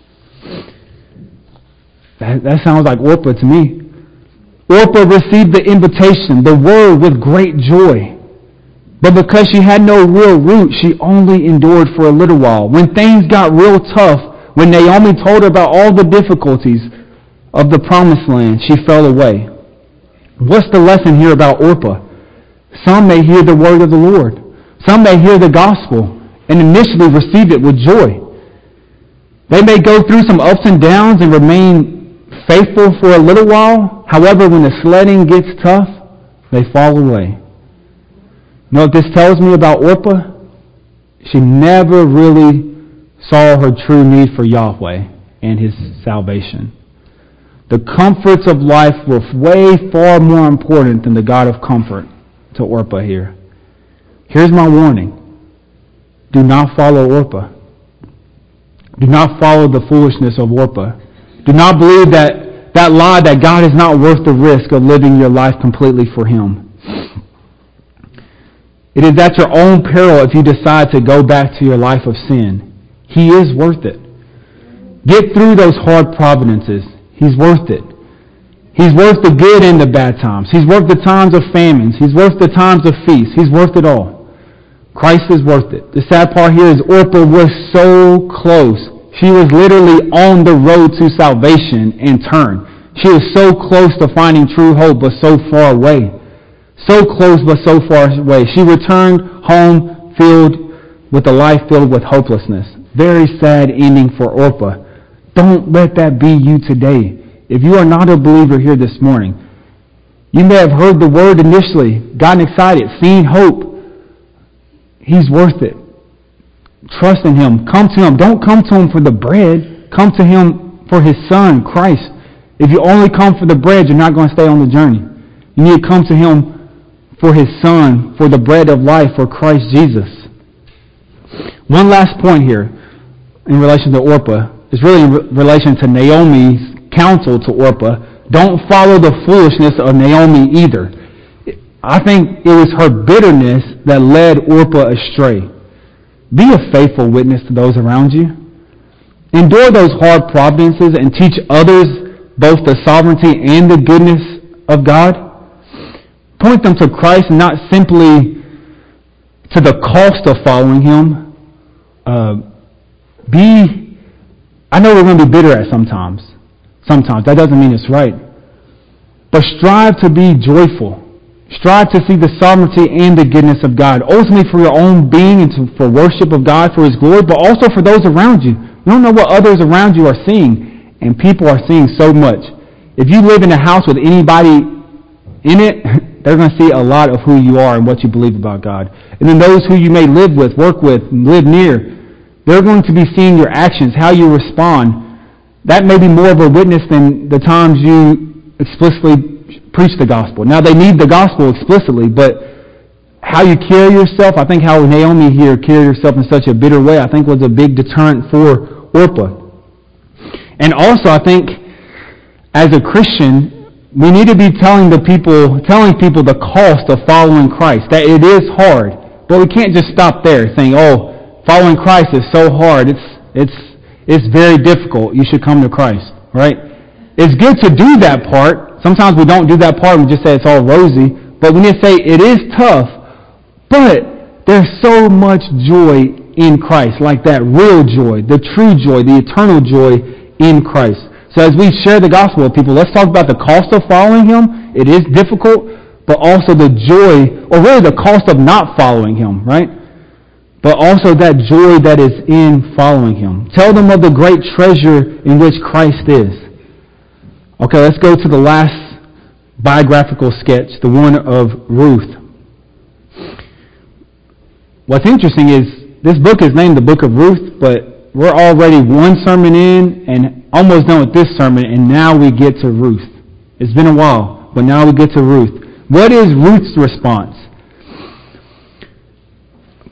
That sounds like Orpah to me. Orpah received the invitation, the word, with great joy. But because she had no real root, she only endured for a little while. When things got real tough, when Naomi told her about all the difficulties of the promised land, she fell away. What's the lesson here about Orpah? Some may hear the word of the Lord. Some may hear the gospel and initially receive it with joy. They may go through some ups and downs and remain faithful for a little while. However, when the sledding gets tough, they fall away. You know what this tells me about Orpah? She never really saw her true need for Yahweh and his salvation. The comforts of life were way far more important than the God of comfort to Orpah here. Here's my warning. Do not follow Orpah. Do not follow the foolishness of Orpah. Do not believe that lie that God is not worth the risk of living your life completely for him. It is at your own peril if you decide to go back to your life of sin. He is worth it. Get through those hard providences. He's worth it. He's worth the good and the bad times. He's worth the times of famines. He's worth the times of feasts. He's worth it all. Christ is worth it. The sad part here is Orpah was so close. She was literally on the road to salvation and turned. She was so close to finding true hope, but so far away. So close, but so far away. She returned home filled with a life filled with hopelessness. Very sad ending for Orpah. Don't let that be you today. If you are not a believer here this morning, you may have heard the word initially, gotten excited, seen hope. He's worth it. Trust in him. Come to him. Don't come to him for the bread. Come to him for his son, Christ. If you only come for the bread, you're not going to stay on the journey. You need to come to him for his son, for the bread of life, for Christ Jesus. One last point here in relation to Orpah is really in relation to Naomi's counsel to Orpah. Don't follow the foolishness of Naomi either. I think it was her bitterness that led Orpah astray. Be a faithful witness to those around you. Endure those hard providences and teach others both the sovereignty and the goodness of God. Point them to Christ, and not simply to the cost of following him. I know we're going to be bitter at sometimes. Sometimes. That doesn't mean it's right. But strive to be joyful. Strive to see the sovereignty and the goodness of God, ultimately for your own being and for worship of God, for his glory, but also for those around you. You don't know what others around you are seeing, and people are seeing so much. If you live in a house with anybody in it, they're going to see a lot of who you are and what you believe about God. And then those who you may live with, work with, live near, they're going to be seeing your actions, how you respond. That may be more of a witness than the times you explicitly preach the gospel. Now, they need the gospel explicitly, but how you carry yourself, I think how Naomi here carried herself in such a bitter way, I think was a big deterrent for Orpah. And also, I think, as a Christian, we need to be telling people the cost of following Christ, that it is hard. But we can't just stop there saying, oh, following Christ is so hard, it's very difficult, you should come to Christ, right? It's good to do that part. Sometimes we don't do that part, we just say it's all rosy. But we need to say it is tough, but there's so much joy in Christ, like that real joy, the true joy, the eternal joy in Christ. So as we share the gospel with people, let's talk about the cost of following him. It is difficult, but also the joy, or really the cost of not following him, right? But also that joy that is in following him. Tell them of the great treasure in which Christ is. Okay, let's go to the last biographical sketch, the one of Ruth. What's interesting is this book is named the Book of Ruth, but we're already one sermon in and almost done with this sermon, and now we get to Ruth. It's been a while, but now we get to Ruth. What is Ruth's response?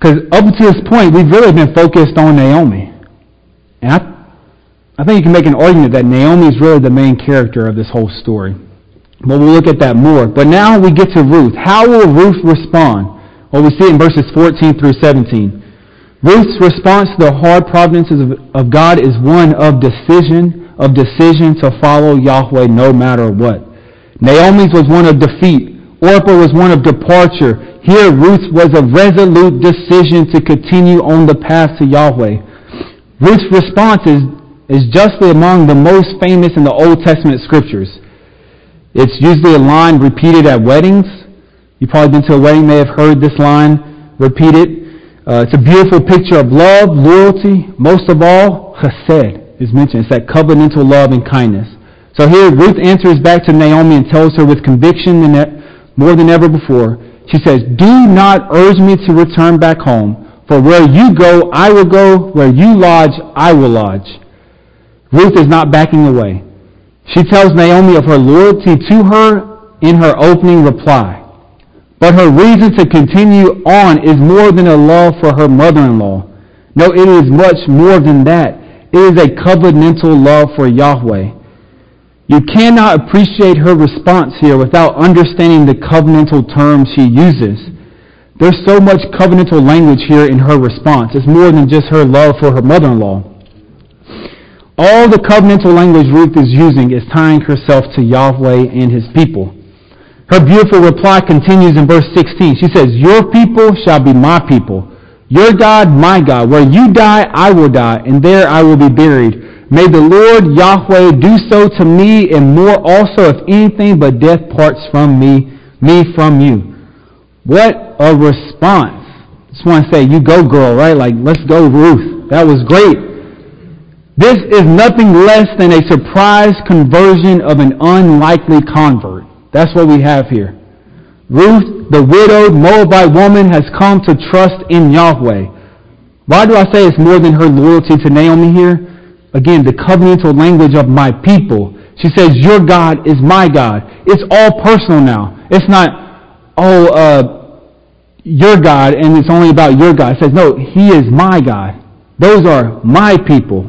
Because up to this point, we've really been focused on Naomi. And I think you can make an argument that Naomi is really the main character of this whole story. But we'll look at that more. But now we get to Ruth. How will Ruth respond? Well, we see it in verses 14 through 17. Ruth's response to the hard providences of God is one of decision to follow Yahweh no matter what. Naomi's was one of defeat. Orpah was one of departure. Here, Ruth was a resolute decision to continue on the path to Yahweh. Ruth's response is justly among the most famous in the Old Testament scriptures. It's usually a line repeated at weddings. You've probably been to a wedding, may have heard this line repeated. It's a beautiful picture of love, loyalty. Most of all, chesed is mentioned. It's that covenantal love and kindness. So here, Ruth answers back to Naomi and tells her with conviction more than ever before. She says, "Do not urge me to return back home, for where you go, I will go. Where you lodge, I will lodge." Ruth is not backing away. She tells Naomi of her loyalty to her in her opening reply. But her reason to continue on is more than a love for her mother-in-law. No, it is much more than that. It is a covenantal love for Yahweh. You cannot appreciate her response here without understanding the covenantal terms she uses. There's so much covenantal language here in her response. It's more than just her love for her mother-in-law. All the covenantal language Ruth is using is tying herself to Yahweh and his people. Her beautiful reply continues in verse 16. She says, "Your people shall be my people. Your God, my God. Where you die, I will die, and there I will be buried. May the Lord Yahweh do so to me and more also if anything but death parts from me from you." What a response. Just want to say, you go girl, right? Like, let's go Ruth. That was great. This is nothing less than a surprise conversion of an unlikely convert. That's what we have here. Ruth, the widowed Moabite woman, has come to trust in Yahweh. Why do I say it's more than her loyalty to Naomi here? Again, the covenantal language of my people. She says, your God is my God. It's all personal now. It's not, your God, and it's only about your God. It says, no, he is my God. Those are my people.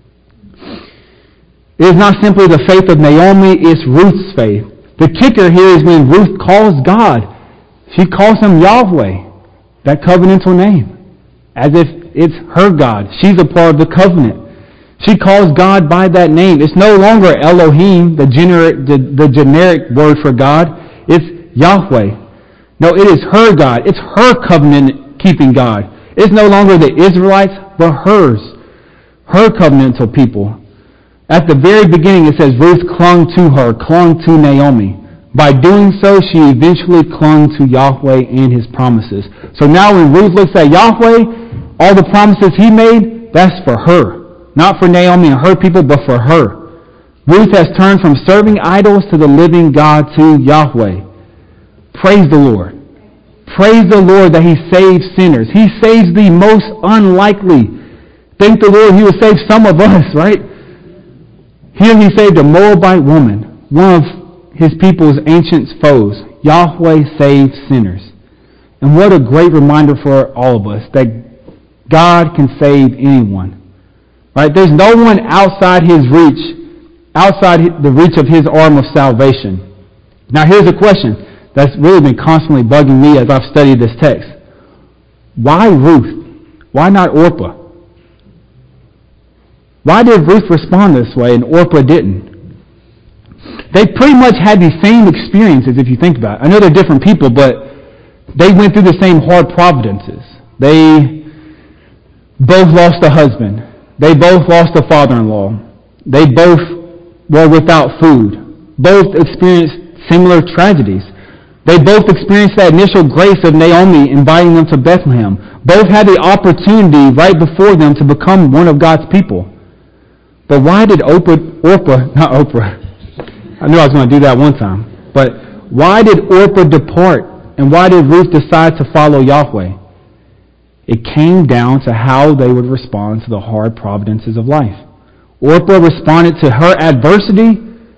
It is not simply the faith of Naomi, it's Ruth's faith. The kicker here is when Ruth calls God. She calls him Yahweh, that covenantal name, as if it's her God. She's a part of the covenant. She calls God by that name. It's no longer Elohim, the generic word for God. It's Yahweh. No, it is her God. It's her covenant-keeping God. It's no longer the Israelites, but hers. Her covenantal people. At the very beginning, it says Ruth clung to Naomi. By doing so, she eventually clung to Yahweh and his promises. So now when Ruth looks at Yahweh, all the promises he made, that's for her. Not for Naomi and her people, but for her. Ruth has turned from serving idols to the living God, to Yahweh. Praise the Lord. Praise the Lord that he saves sinners. He saves the most unlikely. Thank the Lord he will save some of us, right? Here he saved a Moabite woman, one of his people's ancient foes. Yahweh saves sinners. And what a great reminder for all of us that God can save anyone. Right? There's no one outside his reach, outside the reach of his arm of salvation. Now here's a question that's really been constantly bugging me as I've studied this text. Why Ruth? Why not Orpah? Why did Ruth respond this way and Orpah didn't? They pretty much had the same experiences if you think about it. I know they're different people, but they went through the same hard providences. They both lost a husband. They both lost a father-in-law. They both were without food. Both experienced similar tragedies. They both experienced that initial grace of Naomi inviting them to Bethlehem. Both had the opportunity right before them to become one of God's people. But why did I knew I was going to do that one time. But why did Orpah depart? And why did Ruth decide to follow Yahweh? It came down to how they would respond to the hard providences of life. Orpah responded to her adversity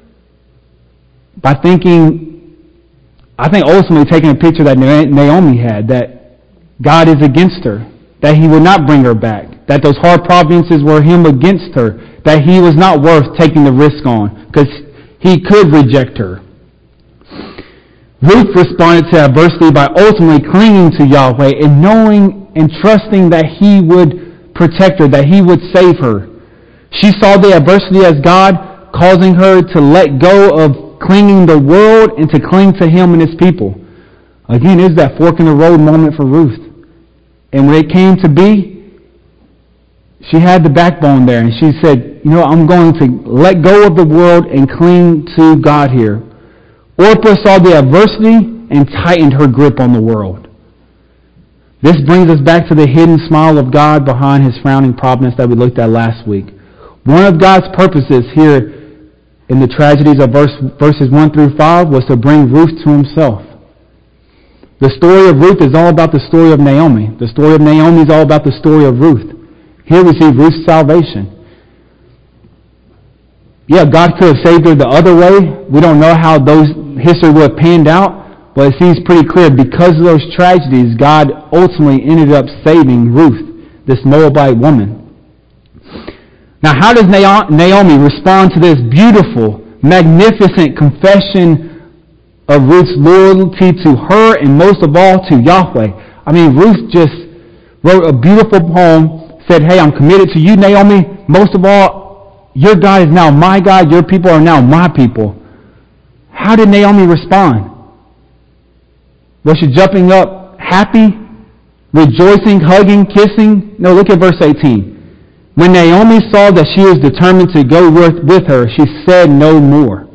by ultimately taking a picture that Naomi had, that God is against her, that he would not bring her back, that those hard providences were him against her, that he was not worth taking the risk on, because he could reject her. Ruth responded to adversity by ultimately clinging to Yahweh and knowing and trusting that he would protect her, that he would save her. She saw the adversity as God causing her to let go of clinging the world and to cling to him and his people. Again, it's that fork in the road moment for Ruth. And when it came to be, she had the backbone there, and she said, I'm going to let go of the world and cling to God here. Orpah saw the adversity and tightened her grip on the world. This brings us back to the hidden smile of God behind his frowning providence that we looked at last week. One of God's purposes here in the tragedies of verses 1 through 5 was to bring Ruth to himself. The story of Ruth is all about the story of Naomi. The story of Naomi is all about the story of Ruth. Here we see Ruth's salvation. Yeah, God could have saved her the other way. We don't know how those history would have panned out, but it seems pretty clear because of those tragedies, God ultimately ended up saving Ruth, this Moabite woman. Now, how does Naomi respond to this beautiful, magnificent confession of Ruth's loyalty to her and most of all to Yahweh? I mean, Ruth just wrote a beautiful poem, said, hey, I'm committed to you, Naomi. Most of all, your God is now my God. Your people are now my people. How did Naomi respond? Was she jumping up happy, rejoicing, hugging, kissing? No, look at verse 18. When Naomi saw that she was determined to go with her, she said no more.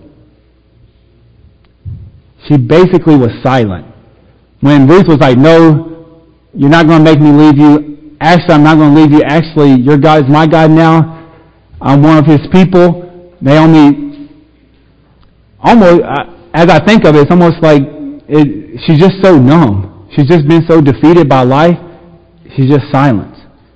She basically was silent. When Ruth was like, no, you're not going to make me leave you. Actually, I'm not going to leave you. Actually, your God is my God now. I'm one of his people. Naomi, almost, as I think of it, it's almost like she's just so numb. She's just been so defeated by life. She's just silent.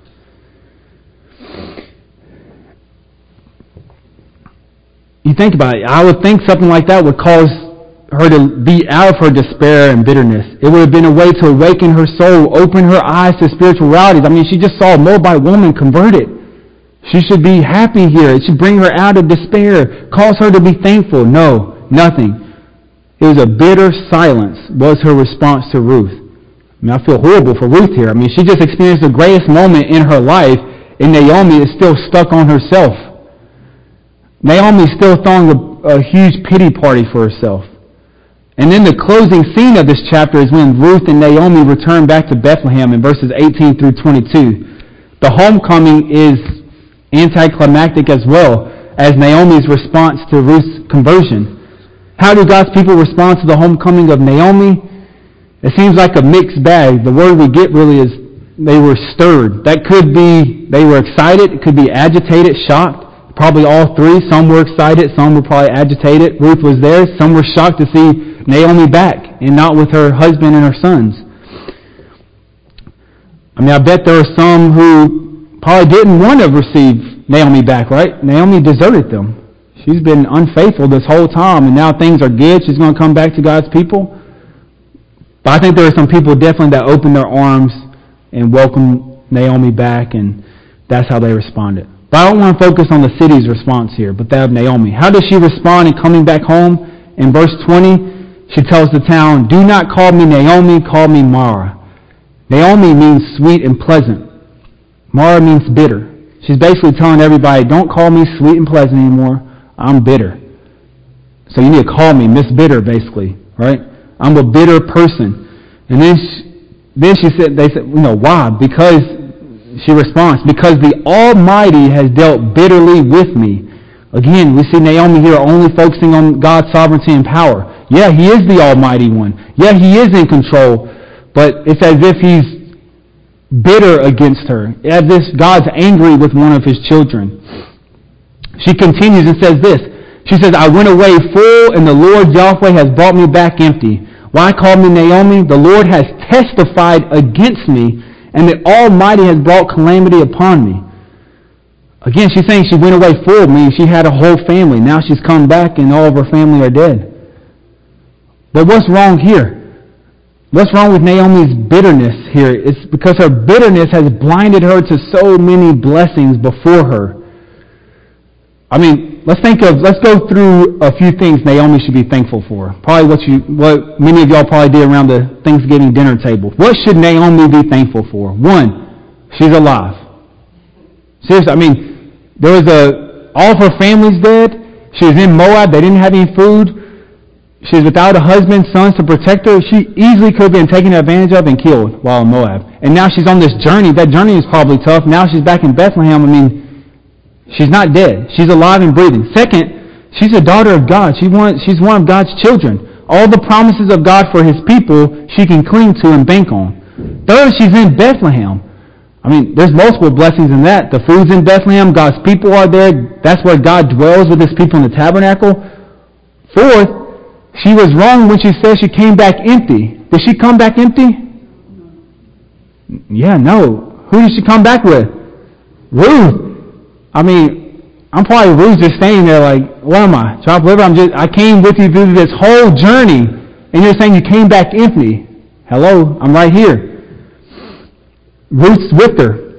You think about it. I would think something like that would cause her to be out of her despair and bitterness. It would have been a way to awaken her soul, open her eyes to spiritual realities. I mean, she just saw a Moabite woman converted. She should be happy here. It should bring her out of despair, cause her to be thankful. No, nothing. It was a bitter silence was her response to Ruth. I mean, I feel horrible for Ruth here. I mean, she just experienced the greatest moment in her life, and Naomi is still stuck on herself. Naomi is still throwing a huge pity party for herself. And then the closing scene of this chapter is when Ruth and Naomi return back to Bethlehem in verses 18 through 22. The homecoming is anticlimactic as well as Naomi's response to Ruth's conversion. How do God's people respond to the homecoming of Naomi? It seems like a mixed bag. The word we get really is they were stirred. That could be they were excited. It could be agitated, shocked. Probably all three. Some were excited. Some were probably agitated. Ruth was there. Some were shocked to see Naomi back and not with her husband and her sons. I mean, I bet there are some who probably didn't want to receive Naomi back, right? Naomi deserted them. She's been unfaithful this whole time, and now things are good. She's going to come back to God's people. But I think there are some people definitely that opened their arms and welcomed Naomi back, and that's how they responded. But I don't want to focus on the city's response here, but that of Naomi. How does she respond in coming back home? In verse 20, she tells the town, do not call me Naomi, call me Mara. Naomi means sweet and pleasant. Mara means bitter. She's basically telling everybody, don't call me sweet and pleasant anymore. I'm bitter. So you need to call me Miss Bitter, basically, right? I'm a bitter person. And then they said, why? Because she responds, because the Almighty has dealt bitterly with me. Again, we see Naomi here only focusing on God's sovereignty and power. Yeah, he is the Almighty One. Yeah, he is in control. But it's as if he's bitter against her. As if God's angry with one of his children. She continues and says this. She says, I went away full, and the Lord Yahweh has brought me back empty. Why call me Naomi? The Lord has testified against me, and the Almighty has brought calamity upon me. Again, she's saying she went away full, meaning she had a whole family. Now she's come back, and all of her family are dead. But what's wrong here? What's wrong with Naomi's bitterness here? It's because her bitterness has blinded her to so many blessings before her. I mean, let's go through a few things Naomi should be thankful for. Probably what many of y'all probably did around the Thanksgiving dinner table. What should Naomi be thankful for? One, she's alive. Seriously, I mean, all of her family's dead. She was in Moab. They didn't have any food. She was without a husband, sons to protect her. She easily could have been taken advantage of and killed while in Moab. And now she's on this journey. That journey is probably tough. Now she's back in Bethlehem. I mean, she's not dead. She's alive and breathing. Second, she's a daughter of God. She's one of God's children. All the promises of God for his people, she can cling to and bank on. Third, she's in Bethlehem. I mean, there's multiple blessings in that. The food's in Bethlehem. God's people are there. That's where God dwells with his people in the tabernacle. Fourth, she was wrong when she said she came back empty. Did she come back empty? Yeah, no. Who did she come back with? Ruth. I mean, I'm probably Ruth just standing there like, what am I? Chopped liver? I came with you through this whole journey, and you're saying you came back empty. Hello, I'm right here. Ruth's with her.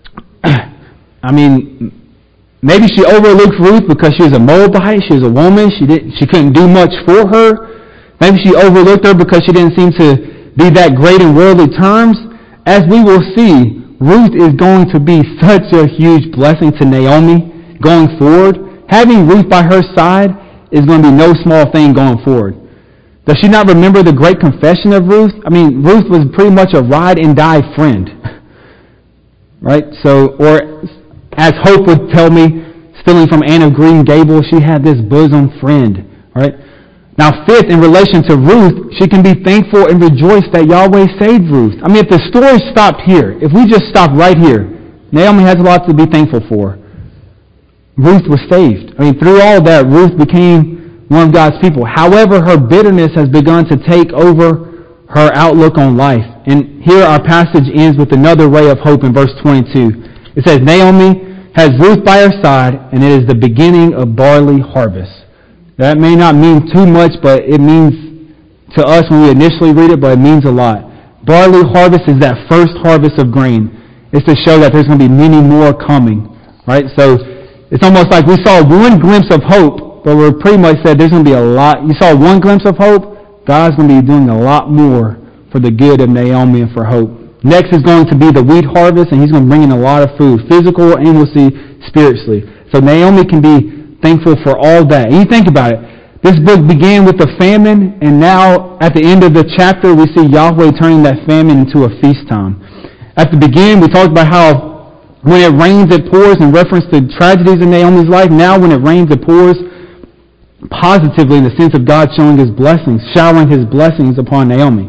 I mean, maybe she overlooked Ruth because she was a Moabite. She was a woman. She couldn't do much for her. Maybe she overlooked her because she didn't seem to be that great in worldly terms. As we will see, Ruth is going to be such a huge blessing to Naomi going forward. Having Ruth by her side is going to be no small thing going forward. Does she not remember the great confession of Ruth? I mean, Ruth was pretty much a ride and die friend. Right? So, or as Hope would tell me, stealing from Anne of Green Gables, she had this bosom friend. Right? Now, fifth, in relation to Ruth, she can be thankful and rejoice that Yahweh saved Ruth. I mean, if the story stopped here, if we just stopped right here, Naomi has a lot to be thankful for. Ruth was saved. I mean, through all that, Ruth became one of God's people. However, her bitterness has begun to take over her outlook on life. And here our passage ends with another ray of hope in verse 22. It says, Naomi has Ruth by her side, and it is the beginning of barley harvest. That may not mean too much, but it means to us when we initially read it, but it means a lot. Barley harvest is that first harvest of grain. It's to show that there's going to be many more coming. Right? So it's almost like we saw one glimpse of hope, but we're pretty much said there's going to be a lot. You saw one glimpse of hope, God's going to be doing a lot more for the good of Naomi and for Hope. Next is going to be the wheat harvest, and he's going to bring in a lot of food, physical and we'll see spiritually. So Naomi can be thankful for all that. And you think about it. This book began with the famine, and now at the end of the chapter, we see Yahweh turning that famine into a feast time. At the beginning, we talked about how when it rains, it pours, in reference to tragedies in Naomi's life. Now when it rains, it pours positively in the sense of God showing his blessings, showering his blessings upon Naomi.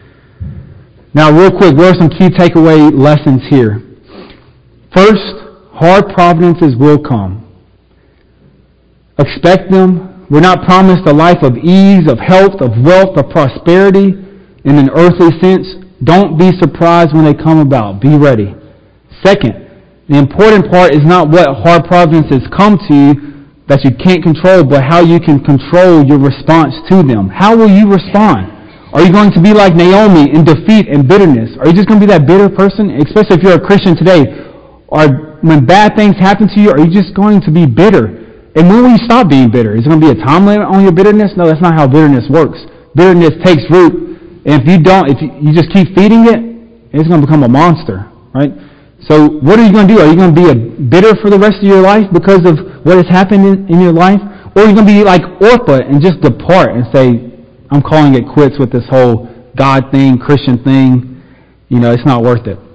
Now, real quick, what are some key takeaway lessons here? First, hard providences will come. Expect them. We're not promised a life of ease, of health, of wealth, of prosperity in an earthly sense. Don't be surprised when they come about. Be ready. Second, the important part is not what hard providences come to you that you can't control, but how you can control your response to them. How will you respond? Are you going to be like Naomi in defeat and bitterness? Are you just going to be that bitter person? Especially if you're a Christian today. Or when bad things happen to you, are you just going to be bitter? And when will you stop being bitter? Is there going to be a time limit on your bitterness? No, that's not how bitterness works. Bitterness takes root. And if you just keep feeding it, it's going to become a monster. Right? So what are you going to do? Are you going to be bitter for the rest of your life because of what has happened in your life? Or are you going to be like Orpah and just depart and say, I'm calling it quits with this whole God thing, Christian thing. It's not worth it.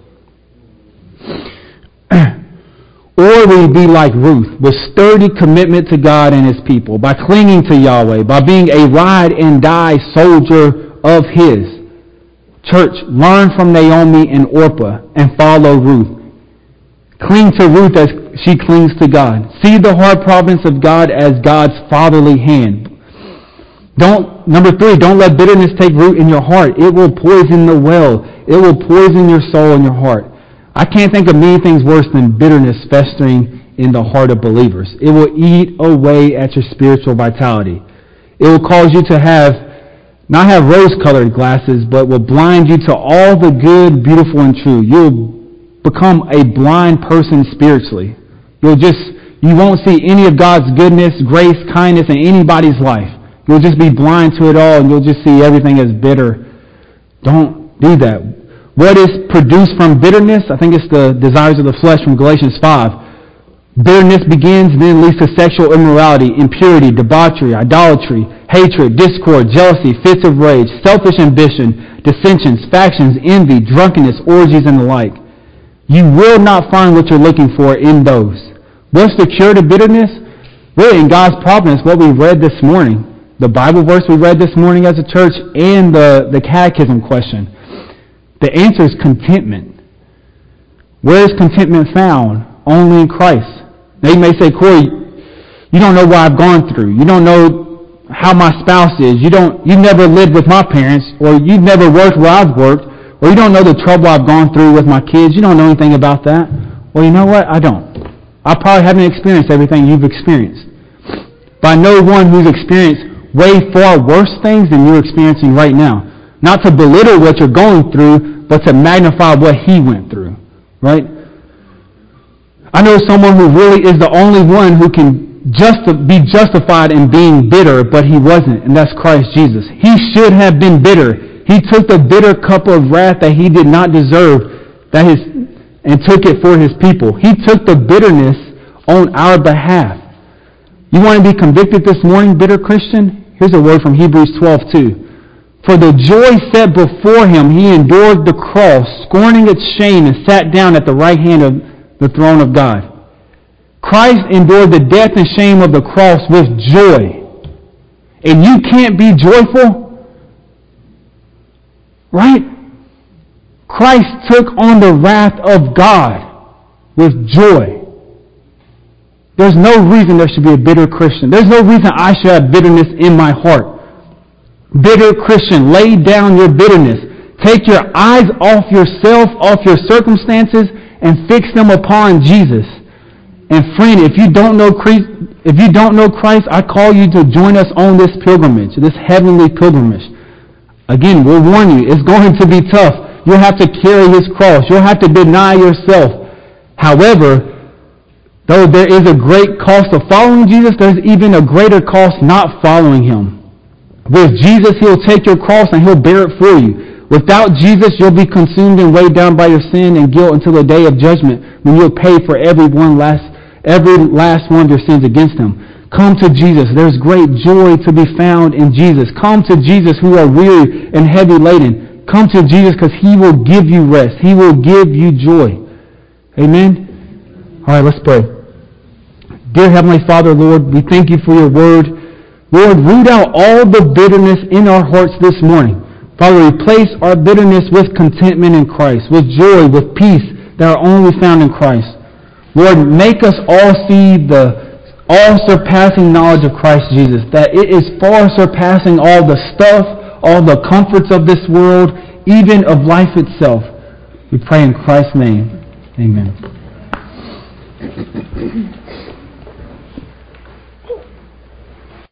Or will you be like Ruth, with sturdy commitment to God and his people, by clinging to Yahweh, by being a ride and die soldier of his? Church, learn from Naomi and Orpah and follow Ruth. Cling to Ruth as she clings to God. See the hard providence of God as God's fatherly hand. Number 3, don't let bitterness take root in your heart. It will poison the well. It will poison your soul and your heart. I can't think of many things worse than bitterness festering in the heart of believers. It will eat away at your spiritual vitality. It will cause you to have not have rose-colored glasses, but will blind you to all the good, beautiful, and true. You'll become a blind person spiritually. You won't see any of God's goodness, grace, kindness in anybody's life. You'll just be blind to it all, and you'll just see everything as bitter. Don't do that. What is produced from bitterness? I think it's the desires of the flesh from Galatians 5. Bitterness begins, then leads to sexual immorality, impurity, debauchery, idolatry, hatred, discord, jealousy, fits of rage, selfish ambition, dissensions, factions, envy, drunkenness, orgies, and the like. You will not find what you're looking for in those. What's the cure to bitterness? Really, in God's providence, what we read this morning, the Bible verse we read this morning as a church, and the catechism question. The answer is contentment. Where is contentment found? Only in Christ. Now you may say, Corey, you don't know what I've gone through. You don't know how my spouse is. You never lived with my parents, or you've never worked where I've worked, or you don't know the trouble I've gone through with my kids. You don't know anything about that. Well, you know what? I don't. I probably haven't experienced everything you've experienced. But I know one who's experienced way far worse things than you're experiencing right now. Not to belittle what you're going through, but to magnify what he went through. Right? I know someone who really is the only one who can be justified in being bitter, but he wasn't, and that's Christ Jesus. He should have been bitter. He took the bitter cup of wrath that he did not deserve and took it for his people. He took the bitterness on our behalf. You want to be convicted this morning, bitter Christian? Here's a word from Hebrews 12:2. For the joy set before him, he endured the cross, scorning its shame, and sat down at the right hand of the throne of God. Christ endured the death and shame of the cross with joy. And you can't be joyful? Right? Christ took on the wrath of God with joy. There's no reason there should be a bitter Christian. There's no reason I should have bitterness in my heart. Bitter Christian, lay down your bitterness. Take your eyes off yourself, off your circumstances, and fix them upon Jesus. And friend, if you don't know Christ, I call you to join us on this pilgrimage, this heavenly pilgrimage. Again, we'll warn you, it's going to be tough. You'll have to carry his cross. You'll have to deny yourself. However, though there is a great cost of following Jesus, there's even a greater cost not following him. With Jesus, he'll take your cross and he'll bear it for you. Without Jesus, you'll be consumed and weighed down by your sin and guilt until the day of judgment, when you'll pay for every last one of your sins against him. Come to Jesus. There's great joy to be found in Jesus. Come to Jesus who are weary and heavy laden. Come to Jesus because he will give you rest. He will give you joy. Amen? All right, let's pray. Dear Heavenly Father, Lord, we thank you for your word. Lord, root out all the bitterness in our hearts this morning. Father, replace our bitterness with contentment in Christ, with joy, with peace that are only found in Christ. Lord, make us all see the all-surpassing knowledge of Christ Jesus, that it is far surpassing all the stuff, all the comforts of this world, even of life itself. We pray in Christ's name. Amen.